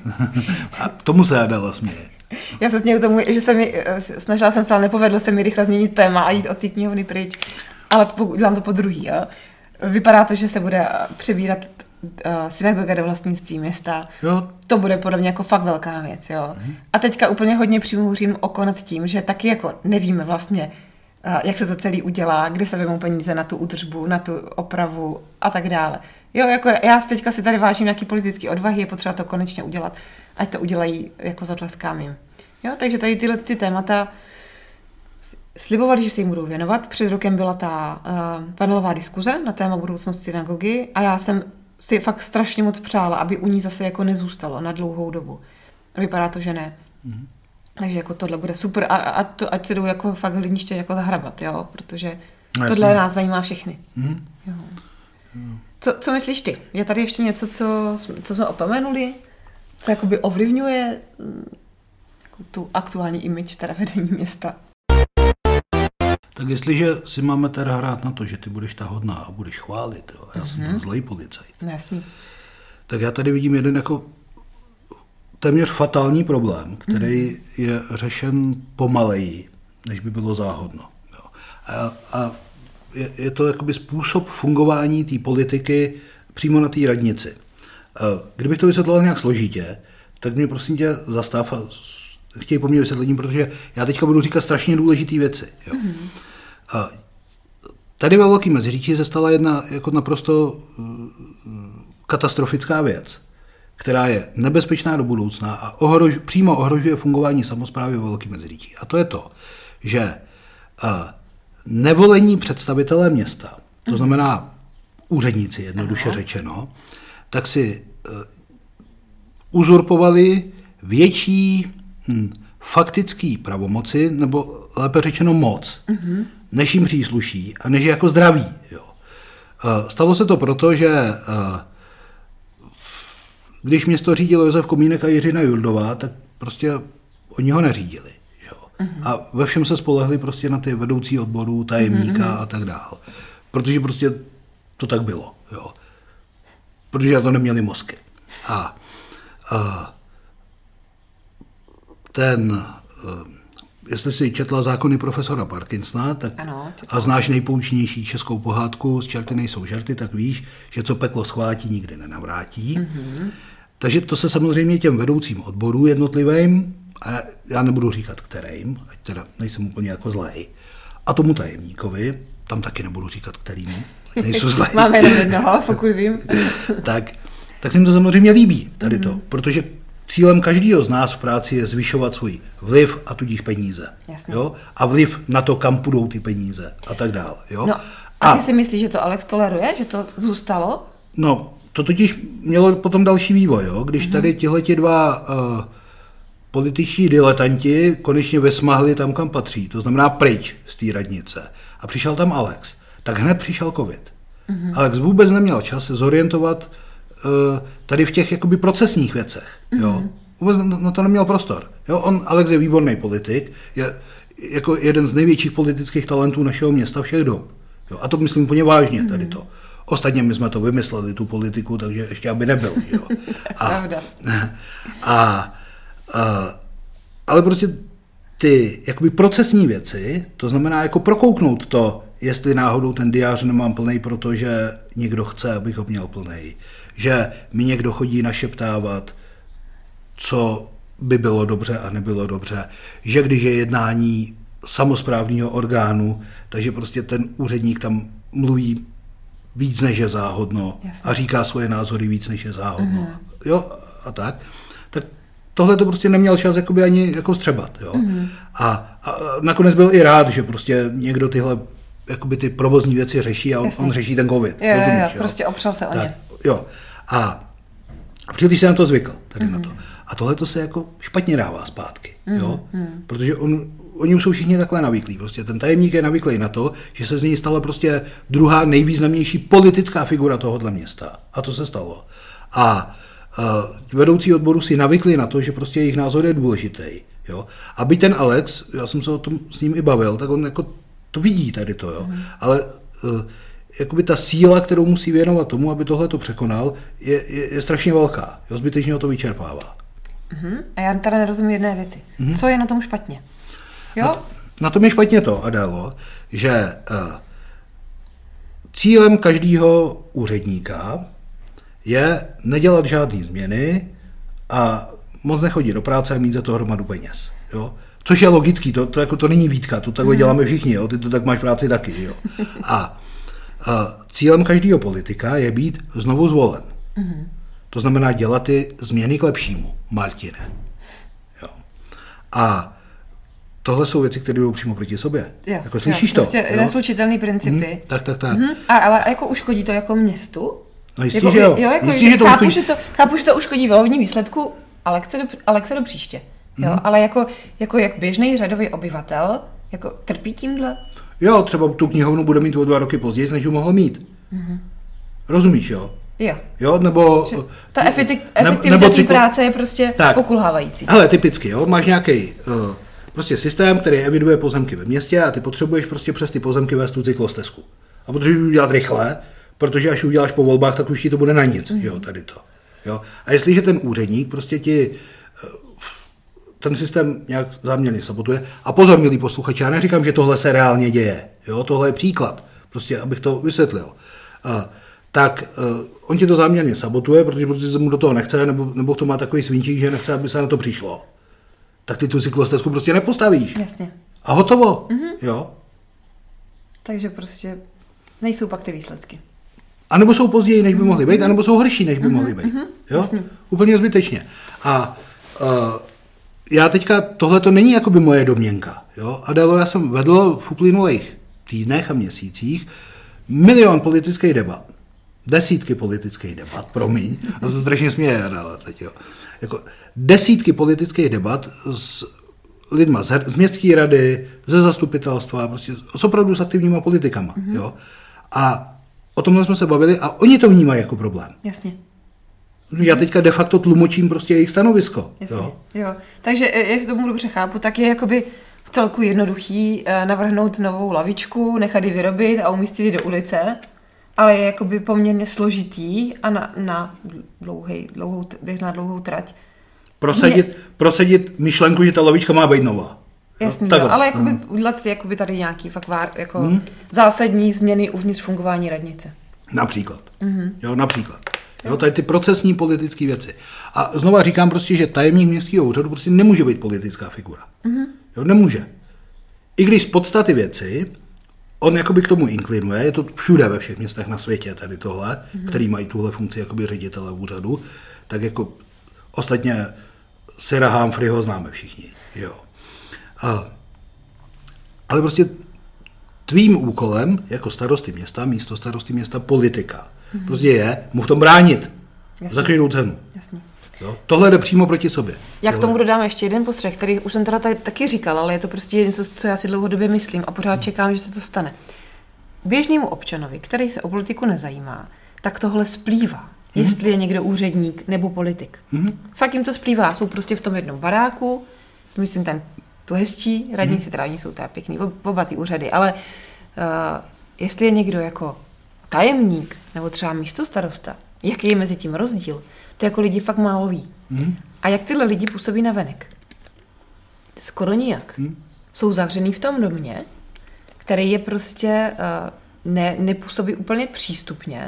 A tomu se Adela směje. Já se směju tomu, že se mi, snažila jsem se, ale nepovedlo se mi rychle změnit téma a jít od té knihovny pryč. ale udělám to po druhý, jo. Vypadá to, že se bude přebírat uh, synagoga do vlastnictví města. Jo. To bude podle mě jako fakt velká věc, jo. Mm. A teďka úplně hodně přimhouřím oko nad tím, že taky jako nevíme vlastně, uh, jak se to celý udělá, kdy se vemou peníze na tu údržbu, na tu opravu a tak dále. Jo, jako já teďka si tady vážím nějaký politický odvahy, je potřeba to konečně udělat, ať to udělají jako zatleskám jim. Jo, takže tady tyhle ty témata slibovali, že se jim budou věnovat. Před rokem byla ta uh, panelová diskuze na téma budoucnost synagogy a já jsem si fakt strašně moc přála, aby u ní zase jako nezůstalo na dlouhou dobu. A vypadá to, že ne. Mm-hmm. Takže jako tohle bude super a, a to, ať se jdou jako fakt hliniště jako zahrabat, jo, protože no, tohle nás zajímá všechny. Mm-hmm. Jo. Mm. Co, co myslíš ty? Je tady ještě něco, co, co jsme opomenuli? Co jakoby ovlivňuje jako tu aktuální image teda vedení města? Tak jestliže si máme teda hrát na to, že ty budeš ta hodná a budeš chválit, jo, a já mm-hmm. jsem ten zlej policajt, no, jasný. Tak já tady vidím jeden jako téměř fatální problém, který mm-hmm. je řešen pomaleji, než by bylo záhodno. Jo. A, a je, je to jakoby způsob fungování té politiky přímo na té radnici. Kdybych to vysvětloval nějak složitě, tak mě prosím tě zastav a chtějí po mně vysvětlení, protože já teďka budu říkat strašně důležité věci. Jo. Mm-hmm. A tady ve Velkém Meziříčí se stala jedna jako naprosto katastrofická věc, která je nebezpečná do budoucna a ohrož, přímo ohrožuje fungování samosprávy ve Velkém Meziříčí. A to je to, že nevolení představitelé města, to znamená úředníci, jednoduše Aha. řečeno, tak si uzurpovali větší hm, faktický pravomoci, nebo lépe řečeno moc, mm-hmm. než jim přísluší a než je jako zdraví. Jo. Stalo se to proto, že když město řídil Josef Komínek a Jiřina Jurdová, tak prostě oni ho neřídili. Jo. Mm-hmm. A ve všem se spolehli prostě na ty vedoucí odborů, tajemníka mm-hmm. a tak dál. Protože prostě to tak bylo. Jo. Protože na to neměli mozky. A, a ten, jestli jsi četla zákony profesora Parkinsona, tak ano, a znáš nejpoučnější českou pohádku z Čerty nejsou žerty, tak víš, že co peklo schvátí, nikdy nenavrátí. Mm-hmm. Takže to se samozřejmě těm vedoucím odborů jednotlivým, a já nebudu říkat kterým, ať teda nejsem úplně jako zlej, a tomu tajemníkovi, tam taky nebudu říkat kterýmu, nejsou zlej. Máme jenom jednoho, pokud vím. tak, tak se jim to samozřejmě líbí, tady to, mm-hmm. protože cílem každého z nás v práci je zvyšovat svůj vliv a tudíž peníze. Jo? A vliv na to, kam půjdou ty peníze a tak dále. Jo? No, a ty a, si myslíš, že to Alex toleruje, že to zůstalo? No, to totiž mělo potom další vývoj. Jo? Když mm-hmm. tady tihleti dva uh, političtí diletanti konečně vesmahli tam, kam patří, to znamená pryč z té radnice, a přišel tam Alex, tak hned přišel covid. Mm-hmm. Alex vůbec neměl čas se zorientovat tady v těch jakoby procesních věcech. Jo. Mm-hmm. Vůbec na to neměl prostor. Jo. On, Alex je výborný politik, je jako jeden z největších politických talentů našeho města všech dob. Jo. A to myslím úplně vážně, mm-hmm. tady to. Ostatně my jsme to vymysleli, tu politiku, takže ještě aby nebyl. Jo. A, a, a, a, ale prostě ty jakoby procesní věci, to znamená jako prokouknout to, jestli náhodou ten diář nemám plnej, protože někdo chce, abych ho měl plnej. Že mi někdo chodí našeptávat, co by bylo dobře a nebylo dobře. Že když je jednání samosprávního orgánu, takže prostě ten úředník tam mluví víc, než je záhodno. Jasně. A říká svoje názory víc, než je záhodno. Mm. Jo, a tak. Tak tohle to prostě neměl čas jakoby ani jako střebat. Jo. Mm. A, a nakonec byl i rád, že prostě někdo tyhle jakoby ty provozní věci řeší a on, on řeší ten covid. Jo, rozumíš, jo, jo, prostě opřel se o tak, ně. Jo. A příliš se na to zvykl, tady mm-hmm. na to. A tohle to se jako špatně dává zpátky, mm-hmm. jo? Protože on, oni už jsou všichni takhle navyklí. Prostě ten tajemník je navyklý na to, že se z něj stala prostě druhá nejvýznamnější politická figura tohohle města. A to se stalo. A uh, vedoucí odboru si navykli na to, že prostě jejich názor je důležitý. Jo? A byť ten Alex, já jsem se o tom s ním i bavil, tak on jako to vidí tady to, jo. Mm. Ale uh, jakoby ta síla, kterou musí věnovat tomu, aby tohle to překonal, je, je, je strašně velká. Jo, zbytečně ho to vyčerpává. Mm-hmm. A já teda nerozumím jedné věci. Mm-hmm. Co je na tom špatně? Jo? Na, na tom je špatně to, Adélo, že uh, cílem každého úředníka je nedělat žádné změny a moc nechodit do práce a mít za to hromadu peněz. Jo? Což je logický, to, to, jako to není výtka, to takhle děláme všichni, jo? Ty to tak máš práci taky. Jo? A, a cílem každého politika je být znovu zvolen. Mm-hmm. To znamená dělat ty změny k lepšímu, Martine. Jo? A tohle jsou věci, které jdou přímo proti sobě. Jo, jako slyšíš jo, prostě to? Neslučitelný principy. Mm, tak, tak, tak. Mm-hmm. A, ale jako uškodí to jako městu? No jistě, jako, že jo. jo jako, jistě, že to chápu, uškodí. že to, chápu, že to uškodí vylovní výsledku, ale chce do, ale chce do příště. Jo? Mm-hmm. Ale jako, jako jak běžný řadový obyvatel, jako trpí tímhle? Jo, třeba tu knihovnu bude mít o dva roky později, než ji mohl mít. Mm-hmm. Rozumíš, jo? Jo. Jo, nebo... Že ta efektivita té práce je prostě tak, pokulhávající. Hele, typicky, jo, máš nějaký uh, prostě systém, který eviduje pozemky ve městě a ty potřebuješ prostě přes ty pozemky vést tu cyklostezku. A potřebuješ udělat rychle, protože až uděláš po volbách, tak už ti to bude na nic, mm. jo, tady to. Jo. A jestliže ten úředník prostě ti uh, ten systém nějak záměrně sabotuje, a pozor, milí posluchači, já neříkám, že tohle se reálně děje, jo, tohle je příklad, prostě abych to vysvětlil. Uh, tak uh, on ti to záměrně sabotuje, protože prostě se mu do toho nechce, nebo, nebo to má takový svinčík, že nechce, aby se na to přišlo. Tak ty tu cyklostezku prostě nepostavíš. Jasně. A hotovo. Mm-hmm. Jo. Takže prostě nejsou pak ty výsledky. A nebo jsou později, než by mohly být, anebo jsou horší, než by mm-hmm. mohly být. Mm-hmm. Jo? Jasně. Úplně zbytečně. A uh, já teďka, tohle to není jakoby moje domněnka. Jo? Adélo, já jsem vedl v uplynulých týdnech a měsících milion politických debat. Desítky politických debat, promiň, a se strašně směje Adéla teď, jo. Jako desítky politických debat s lidma z, z městské rady, ze zastupitelstva, prostě s opravdu s aktivníma politikama, mm-hmm. jo. A o tomhle jsme se bavili a oni to vnímají jako problém. Jasně. Já teďka de facto tlumočím prostě jejich stanovisko. Jasně, jo. jo. Takže jestli tomu dobře chápu, tak je jakoby v celku jednoduchý navrhnout novou lavičku, nechat ji vyrobit a umístit ji do ulice, ale je jakoby poměrně složitý a na, na dlouhej, dlouhou, běh na dlouhou trať. Prosadit, Mě... prosadit myšlenku, že ta lavička má být nová. Jasný, no, jo, ale jakoby mm. udělat jakoby tady nějaký fakt vár, jako mm. zásadní změny uvnitř fungování radnice. Například. Mm-hmm. Jo, například. Jo, tady ty procesní politické věci. A znova říkám prostě, že tajemník městského úřadu prostě nemůže být politická figura. Mm-hmm. Jo, nemůže. I když z podstaty věci on jakoby k tomu inklinuje, je to všude ve všech městech na světě tady tohle, mm-hmm. který mají tuhle funkci jakoby ředitele úřadu, tak jako ostatně Sira Humphreyho známe všichni. Jo. A, ale prostě tvým úkolem jako starosty města, místo starosty města politika, mm-hmm. prostě je mu v tom bránit. Jasný. Za každou cenu. Jasný. Jo? Tohle jde přímo proti sobě. Já k tomu dodám ještě jeden postřeh, který už jsem teda tady taky říkala, ale je to prostě něco, co já si dlouhodobě myslím a pořád čekám, že se to stane. Běžnému občanovi, který se o politiku nezajímá, tak tohle splývá, mm-hmm. jestli je někdo úředník nebo politik. Mm-hmm. Fakt jim to splývá, jsou prostě v tom jednom baráku, myslím ten tu hezčí, radníci, mm-hmm. teda oni jsou teda pěkný, oba ty úřady, ale uh, jestli je někdo jako tajemník nebo třeba místostarosta, jaký je mezi tím rozdíl, to jako lidi fakt málo ví. Hmm. A jak tyhle lidi působí navenek? Skoro nijak. Hmm. Jsou zavřený v tom domě, který je prostě uh, ne, nepůsobí úplně přístupně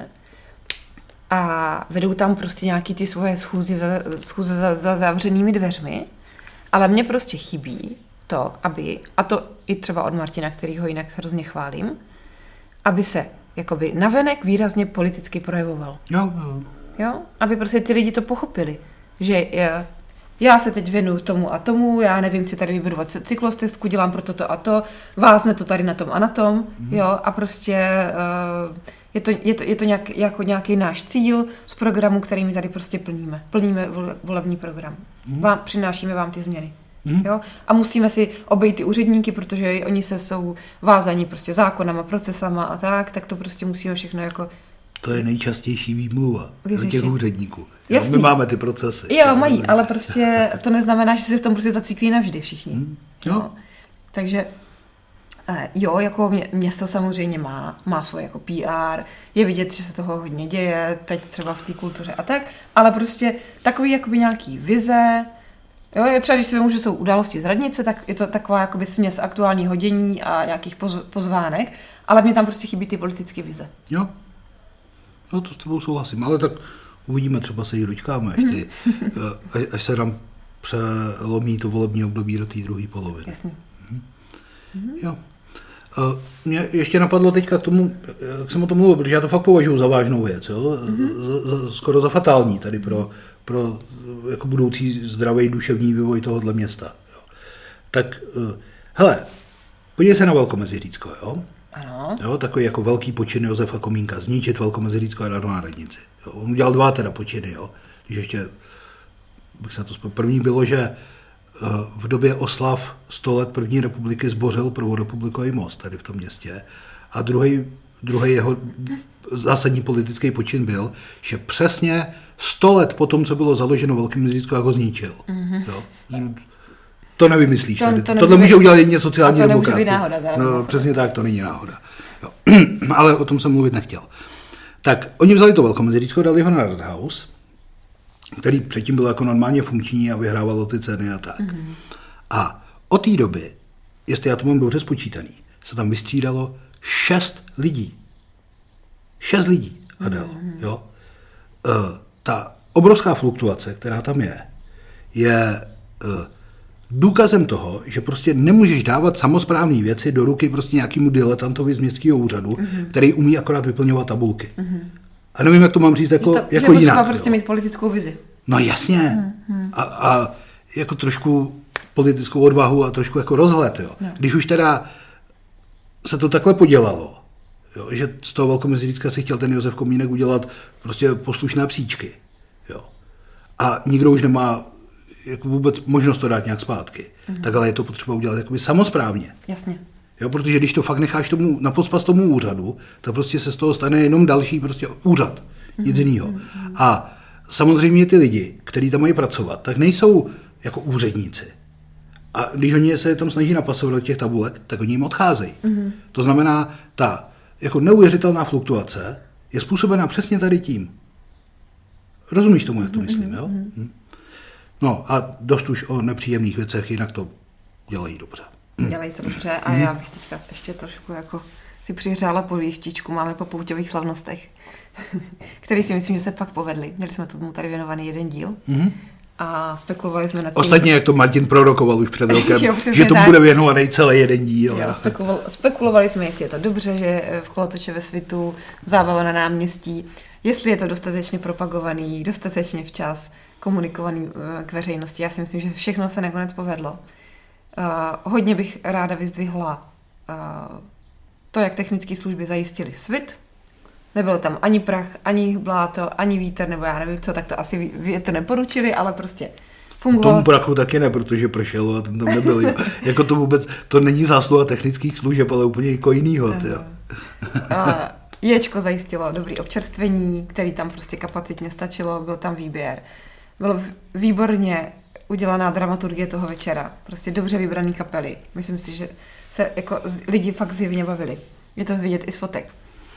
a vedou tam prostě nějaký ty svoje schůzy za, schůze za, za zavřenými dveřmi, ale mně prostě chybí to, aby, a to i třeba od Martina, který ho jinak hrozně chválím, aby se jakoby navenek výrazně politicky projevoval. Jo, jo. Jo? Aby prostě ty lidi to pochopili, že já, já se teď věnuju tomu a tomu, já nevím, chci tady vybudovat cyklostezku, dělám pro toto a to, vázne to tady na tom a na tom, mm. jo, a prostě uh, je to, je to, je to nějak, jako nějaký náš cíl z programu, který my tady prostě plníme. Plníme volební program. Mm. Vám, přinášíme vám ty změny. Mm. Jo? A musíme si obejít ty úředníky, protože oni se jsou vázaní prostě zákonama, procesama a tak, tak to prostě musíme všechno jako... To je nejčastější výmluva těch úředníků. Jo, my máme ty procesy. Jo, mají, ale prostě to neznamená, že se v tom prostě zacyklí navždy všichni. Hmm. Jo. Jo. Takže jo, jako mě, město samozřejmě má, má svoje jako P R, je vidět, že se toho hodně děje, teď třeba v té kultuře a tak, ale prostě takový jakoby nějaký vize, Jo, je třeba, když si vím, že jsou události z radnice, tak je to taková jakoby směs aktuálního dění a nějakých poz, pozvánek, ale mě tam prostě chybí ty politické vize. Jo, no to s tebou souhlasím, ale tak uvidíme, třeba se jí dočkáme ještě, až, až se nám přelomí to volební období do té druhé poloviny. Jasně. Mhm. Jo. Mě ještě napadlo teďka k tomu, jak jsem o tom mluvil, protože já to fakt považuji za vážnou věc, jo? Mm-hmm. Za, za, skoro za fatální tady pro, pro jako budoucí zdravý duševní vývoj tohohle města. Jo? Tak, hele, podívej se na Velkomeziřícko, jo? Ano. Jo, takový jako velký počin Josefa Komínka, zničit Velkomeziřícko a dát na radnici. Jo? On udělal dva teda počiny, jo? Když ještě, bych se to spomněl, první bylo, že v době oslav sto let první republiky zbořil prvorepublikový most tady v tom městě. A druhý, druhý jeho zásadní politický počin byl, že přesně sto let po tom, co bylo založeno Velkomeziřícko, jak ho zničil. Mm-hmm. Jo? To nevymyslíš. To, tady. To Tohle může udělat jedině sociální demokrat. To nemůže být náhoda. No, přesně tak, to není náhoda. Jo. Ale o tom jsem mluvit nechtěl. Tak oni vzali to Velkomeziříčko, dali ho na Rathaus, který předtím byl jako normálně funkční a vyhrávalo ty ceny a tak. Mm-hmm. A od té doby, jestli já to mám dobře spočítaný, se tam vystřídalo šest lidí. Šest lidí, Adel. Mm-hmm. Jo? E, ta obrovská fluktuace, která tam je, je e, důkazem toho, že prostě nemůžeš dávat samosprávné věci do ruky prostě nějakému diletantovi z městského úřadu, mm-hmm. který umí akorát vyplňovat tabulky. Mm-hmm. A nevím, jak to mám říct jako, to, jako že jinak. Že prostě mít politickou vizi. No jasně. Mm-hmm. A, a jako trošku politickou odvahu a trošku jako rozhled. Jo. No. Když už teda se to takhle podělalo, jo, že z toho Velkomeziříčka si chtěl ten Josef Komínek udělat prostě poslušné psíčky. Jo. A nikdo už nemá jako vůbec možnost to dát nějak zpátky. Mm-hmm. Tak ale je to potřeba udělat jakoby samosprávně. Jasně. Jo, protože když to fakt necháš tomu, na pospas tomu úřadu, tak prostě se z toho stane jenom další prostě úřad. Nic mm-hmm. jiného. A samozřejmě ty lidi, kteří tam mají pracovat, tak nejsou jako úředníci. A když oni se tam snaží napasovat do těch tabulek, tak oni jim odcházejí. Mm-hmm. To znamená, ta jako neuvěřitelná fluktuace je způsobená přesně tady tím. Rozumíš tomu, jak to myslím, jo? Mm-hmm. No a dost už o nepříjemných věcech, jinak to dělají dobře. Dělají to dobře a já bych teďka ještě trošku jako si přihřála pověštičku. Máme po pouťových slavnostech, který si myslím, že se pak povedli. Měli jsme tomu tady věnovaný jeden díl mm-hmm. a spekulovali jsme nad tím. Ostatně, jak to Martin prorokoval už před rokem, jo, že to bude věnovaný celý jeden díl. Jo, spekulovali, spekulovali jsme, jestli je to dobře, že v kolotoče ve Svitu, zábava na náměstí, jestli je to dostatečně propagovaný, dostatečně včas komunikovaný k veřejnosti. Já si myslím, že všechno se nakonec povedlo. Uh, hodně bych ráda vyzdvihla uh, to, jak technické služby zajistily Svit. Nebyl tam ani prach, ani bláto, ani vítr, nebo já nevím co, tak to asi větr neporučili, ale prostě fungovalo. Tomu prachu taky ne, protože pršelo a ten tam nebyl. Jako to vůbec, to není zásluha technických služeb, ale úplně jako jinýho. Uh, uh, Ječko zajistilo dobrý občerstvení, který tam prostě kapacitně stačilo, byl tam výběr. Bylo výborně udělaná dramaturgie toho večera. Prostě dobře vybraný kapely. Myslím si, že se jako lidi fakt zjevně bavili. Je to vidět i z fotek.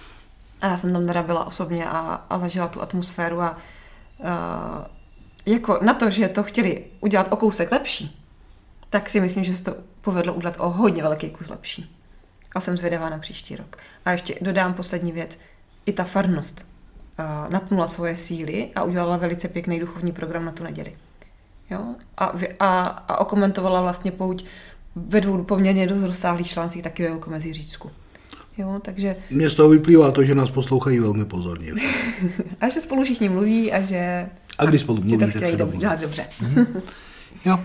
A já jsem tam teda byla osobně a, a zažila tu atmosféru a uh, jako na to, že to chtěli udělat o kousek lepší, tak si myslím, že se to povedlo udělat o hodně velký kus lepší. A jsem zvědavá na příští rok. A ještě dodám poslední věc. I ta farnost uh, napnula svoje síly a udělala velice pěkný duchovní program na tu neděli. Jo? A, a, a okomentovala vlastně pouť ve dvou poměrně dost rozsáhlých článcích taky ve Velkomeziříčsku. Jo, takže... Mně z toho vyplývá to, že nás poslouchají velmi pozorně. A že spolu všichni mluví a že... A když spolu mluví, tak se domluví. Dělat dobře. Mm-hmm. Jo.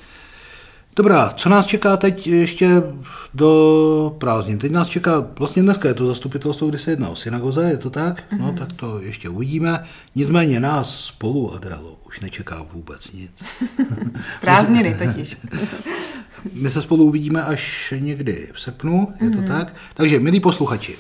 Dobrá, co nás čeká teď ještě do prázdnin? Teď nás čeká, vlastně dneska je to zastupitelstvo, kdy se jedná o synagoze, je to tak? Mm-hmm. No tak to ještě uvidíme. Nicméně nás spolu, Adélo, už nečeká vůbec nic. Prázdniny totiž. My se spolu uvidíme až někdy v srpnu, je to mm-hmm. tak? Takže, milí posluchači,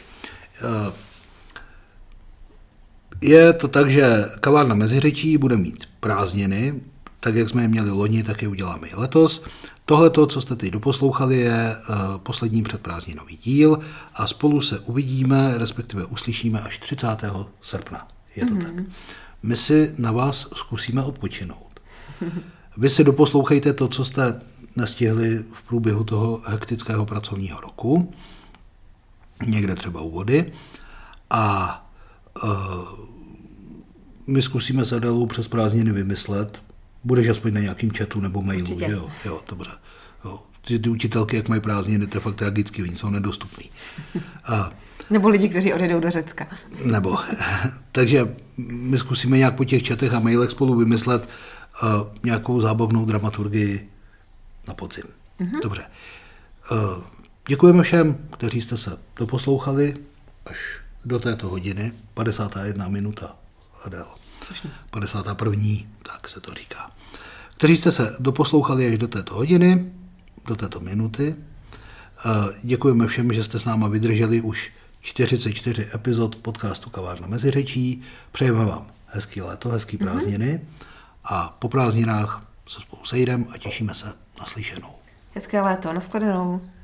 je to tak, že kavárna Meziřečí bude mít prázdniny, tak jak jsme je měli loni, tak je uděláme i letos. Tohle, co jste teď doposlouchali, je poslední předprázdninový díl a spolu se uvidíme, respektive uslyšíme až třicátého srpna. Je to mm-hmm. tak. My si na vás zkusíme odpočinout. Vy si doposlouchejte to, co jste nestihli v průběhu toho hektického pracovního roku, někde třeba u vody, a uh, my zkusíme s Adélou přes prázdniny vymyslet, budeš aspoň na nějakým chatu nebo mailu, že jo? Jo, dobře. Jo. Ty, ty učitelky, jak mají prázdniny, to je fakt tragický, oni jsou nedostupní. A, nebo lidi, kteří odjedou do Řecka. Nebo. Takže my zkusíme nějak po těch chatech a mailech spolu vymyslet uh, nějakou zábavnou dramaturgii na podzim. Mm-hmm. Dobře. Uh, děkujeme všem, kteří jste se doposlouchali až do této hodiny. padesátá jedna minuta, Adélo. padesátá první, tak se to říká. Kteří jste se doposlouchali až do této hodiny, do této minuty. Uh, děkujeme všem, že jste s náma vydrželi už čtyřicet čtyři epizod podcastu Kavárna Meziřečí. Přejeme vám hezký léto, hezký prázdniny mm-hmm. a po prázdninách se spolu sejdeme a těšíme se na slyšenou. Hezké léto, nashledanou.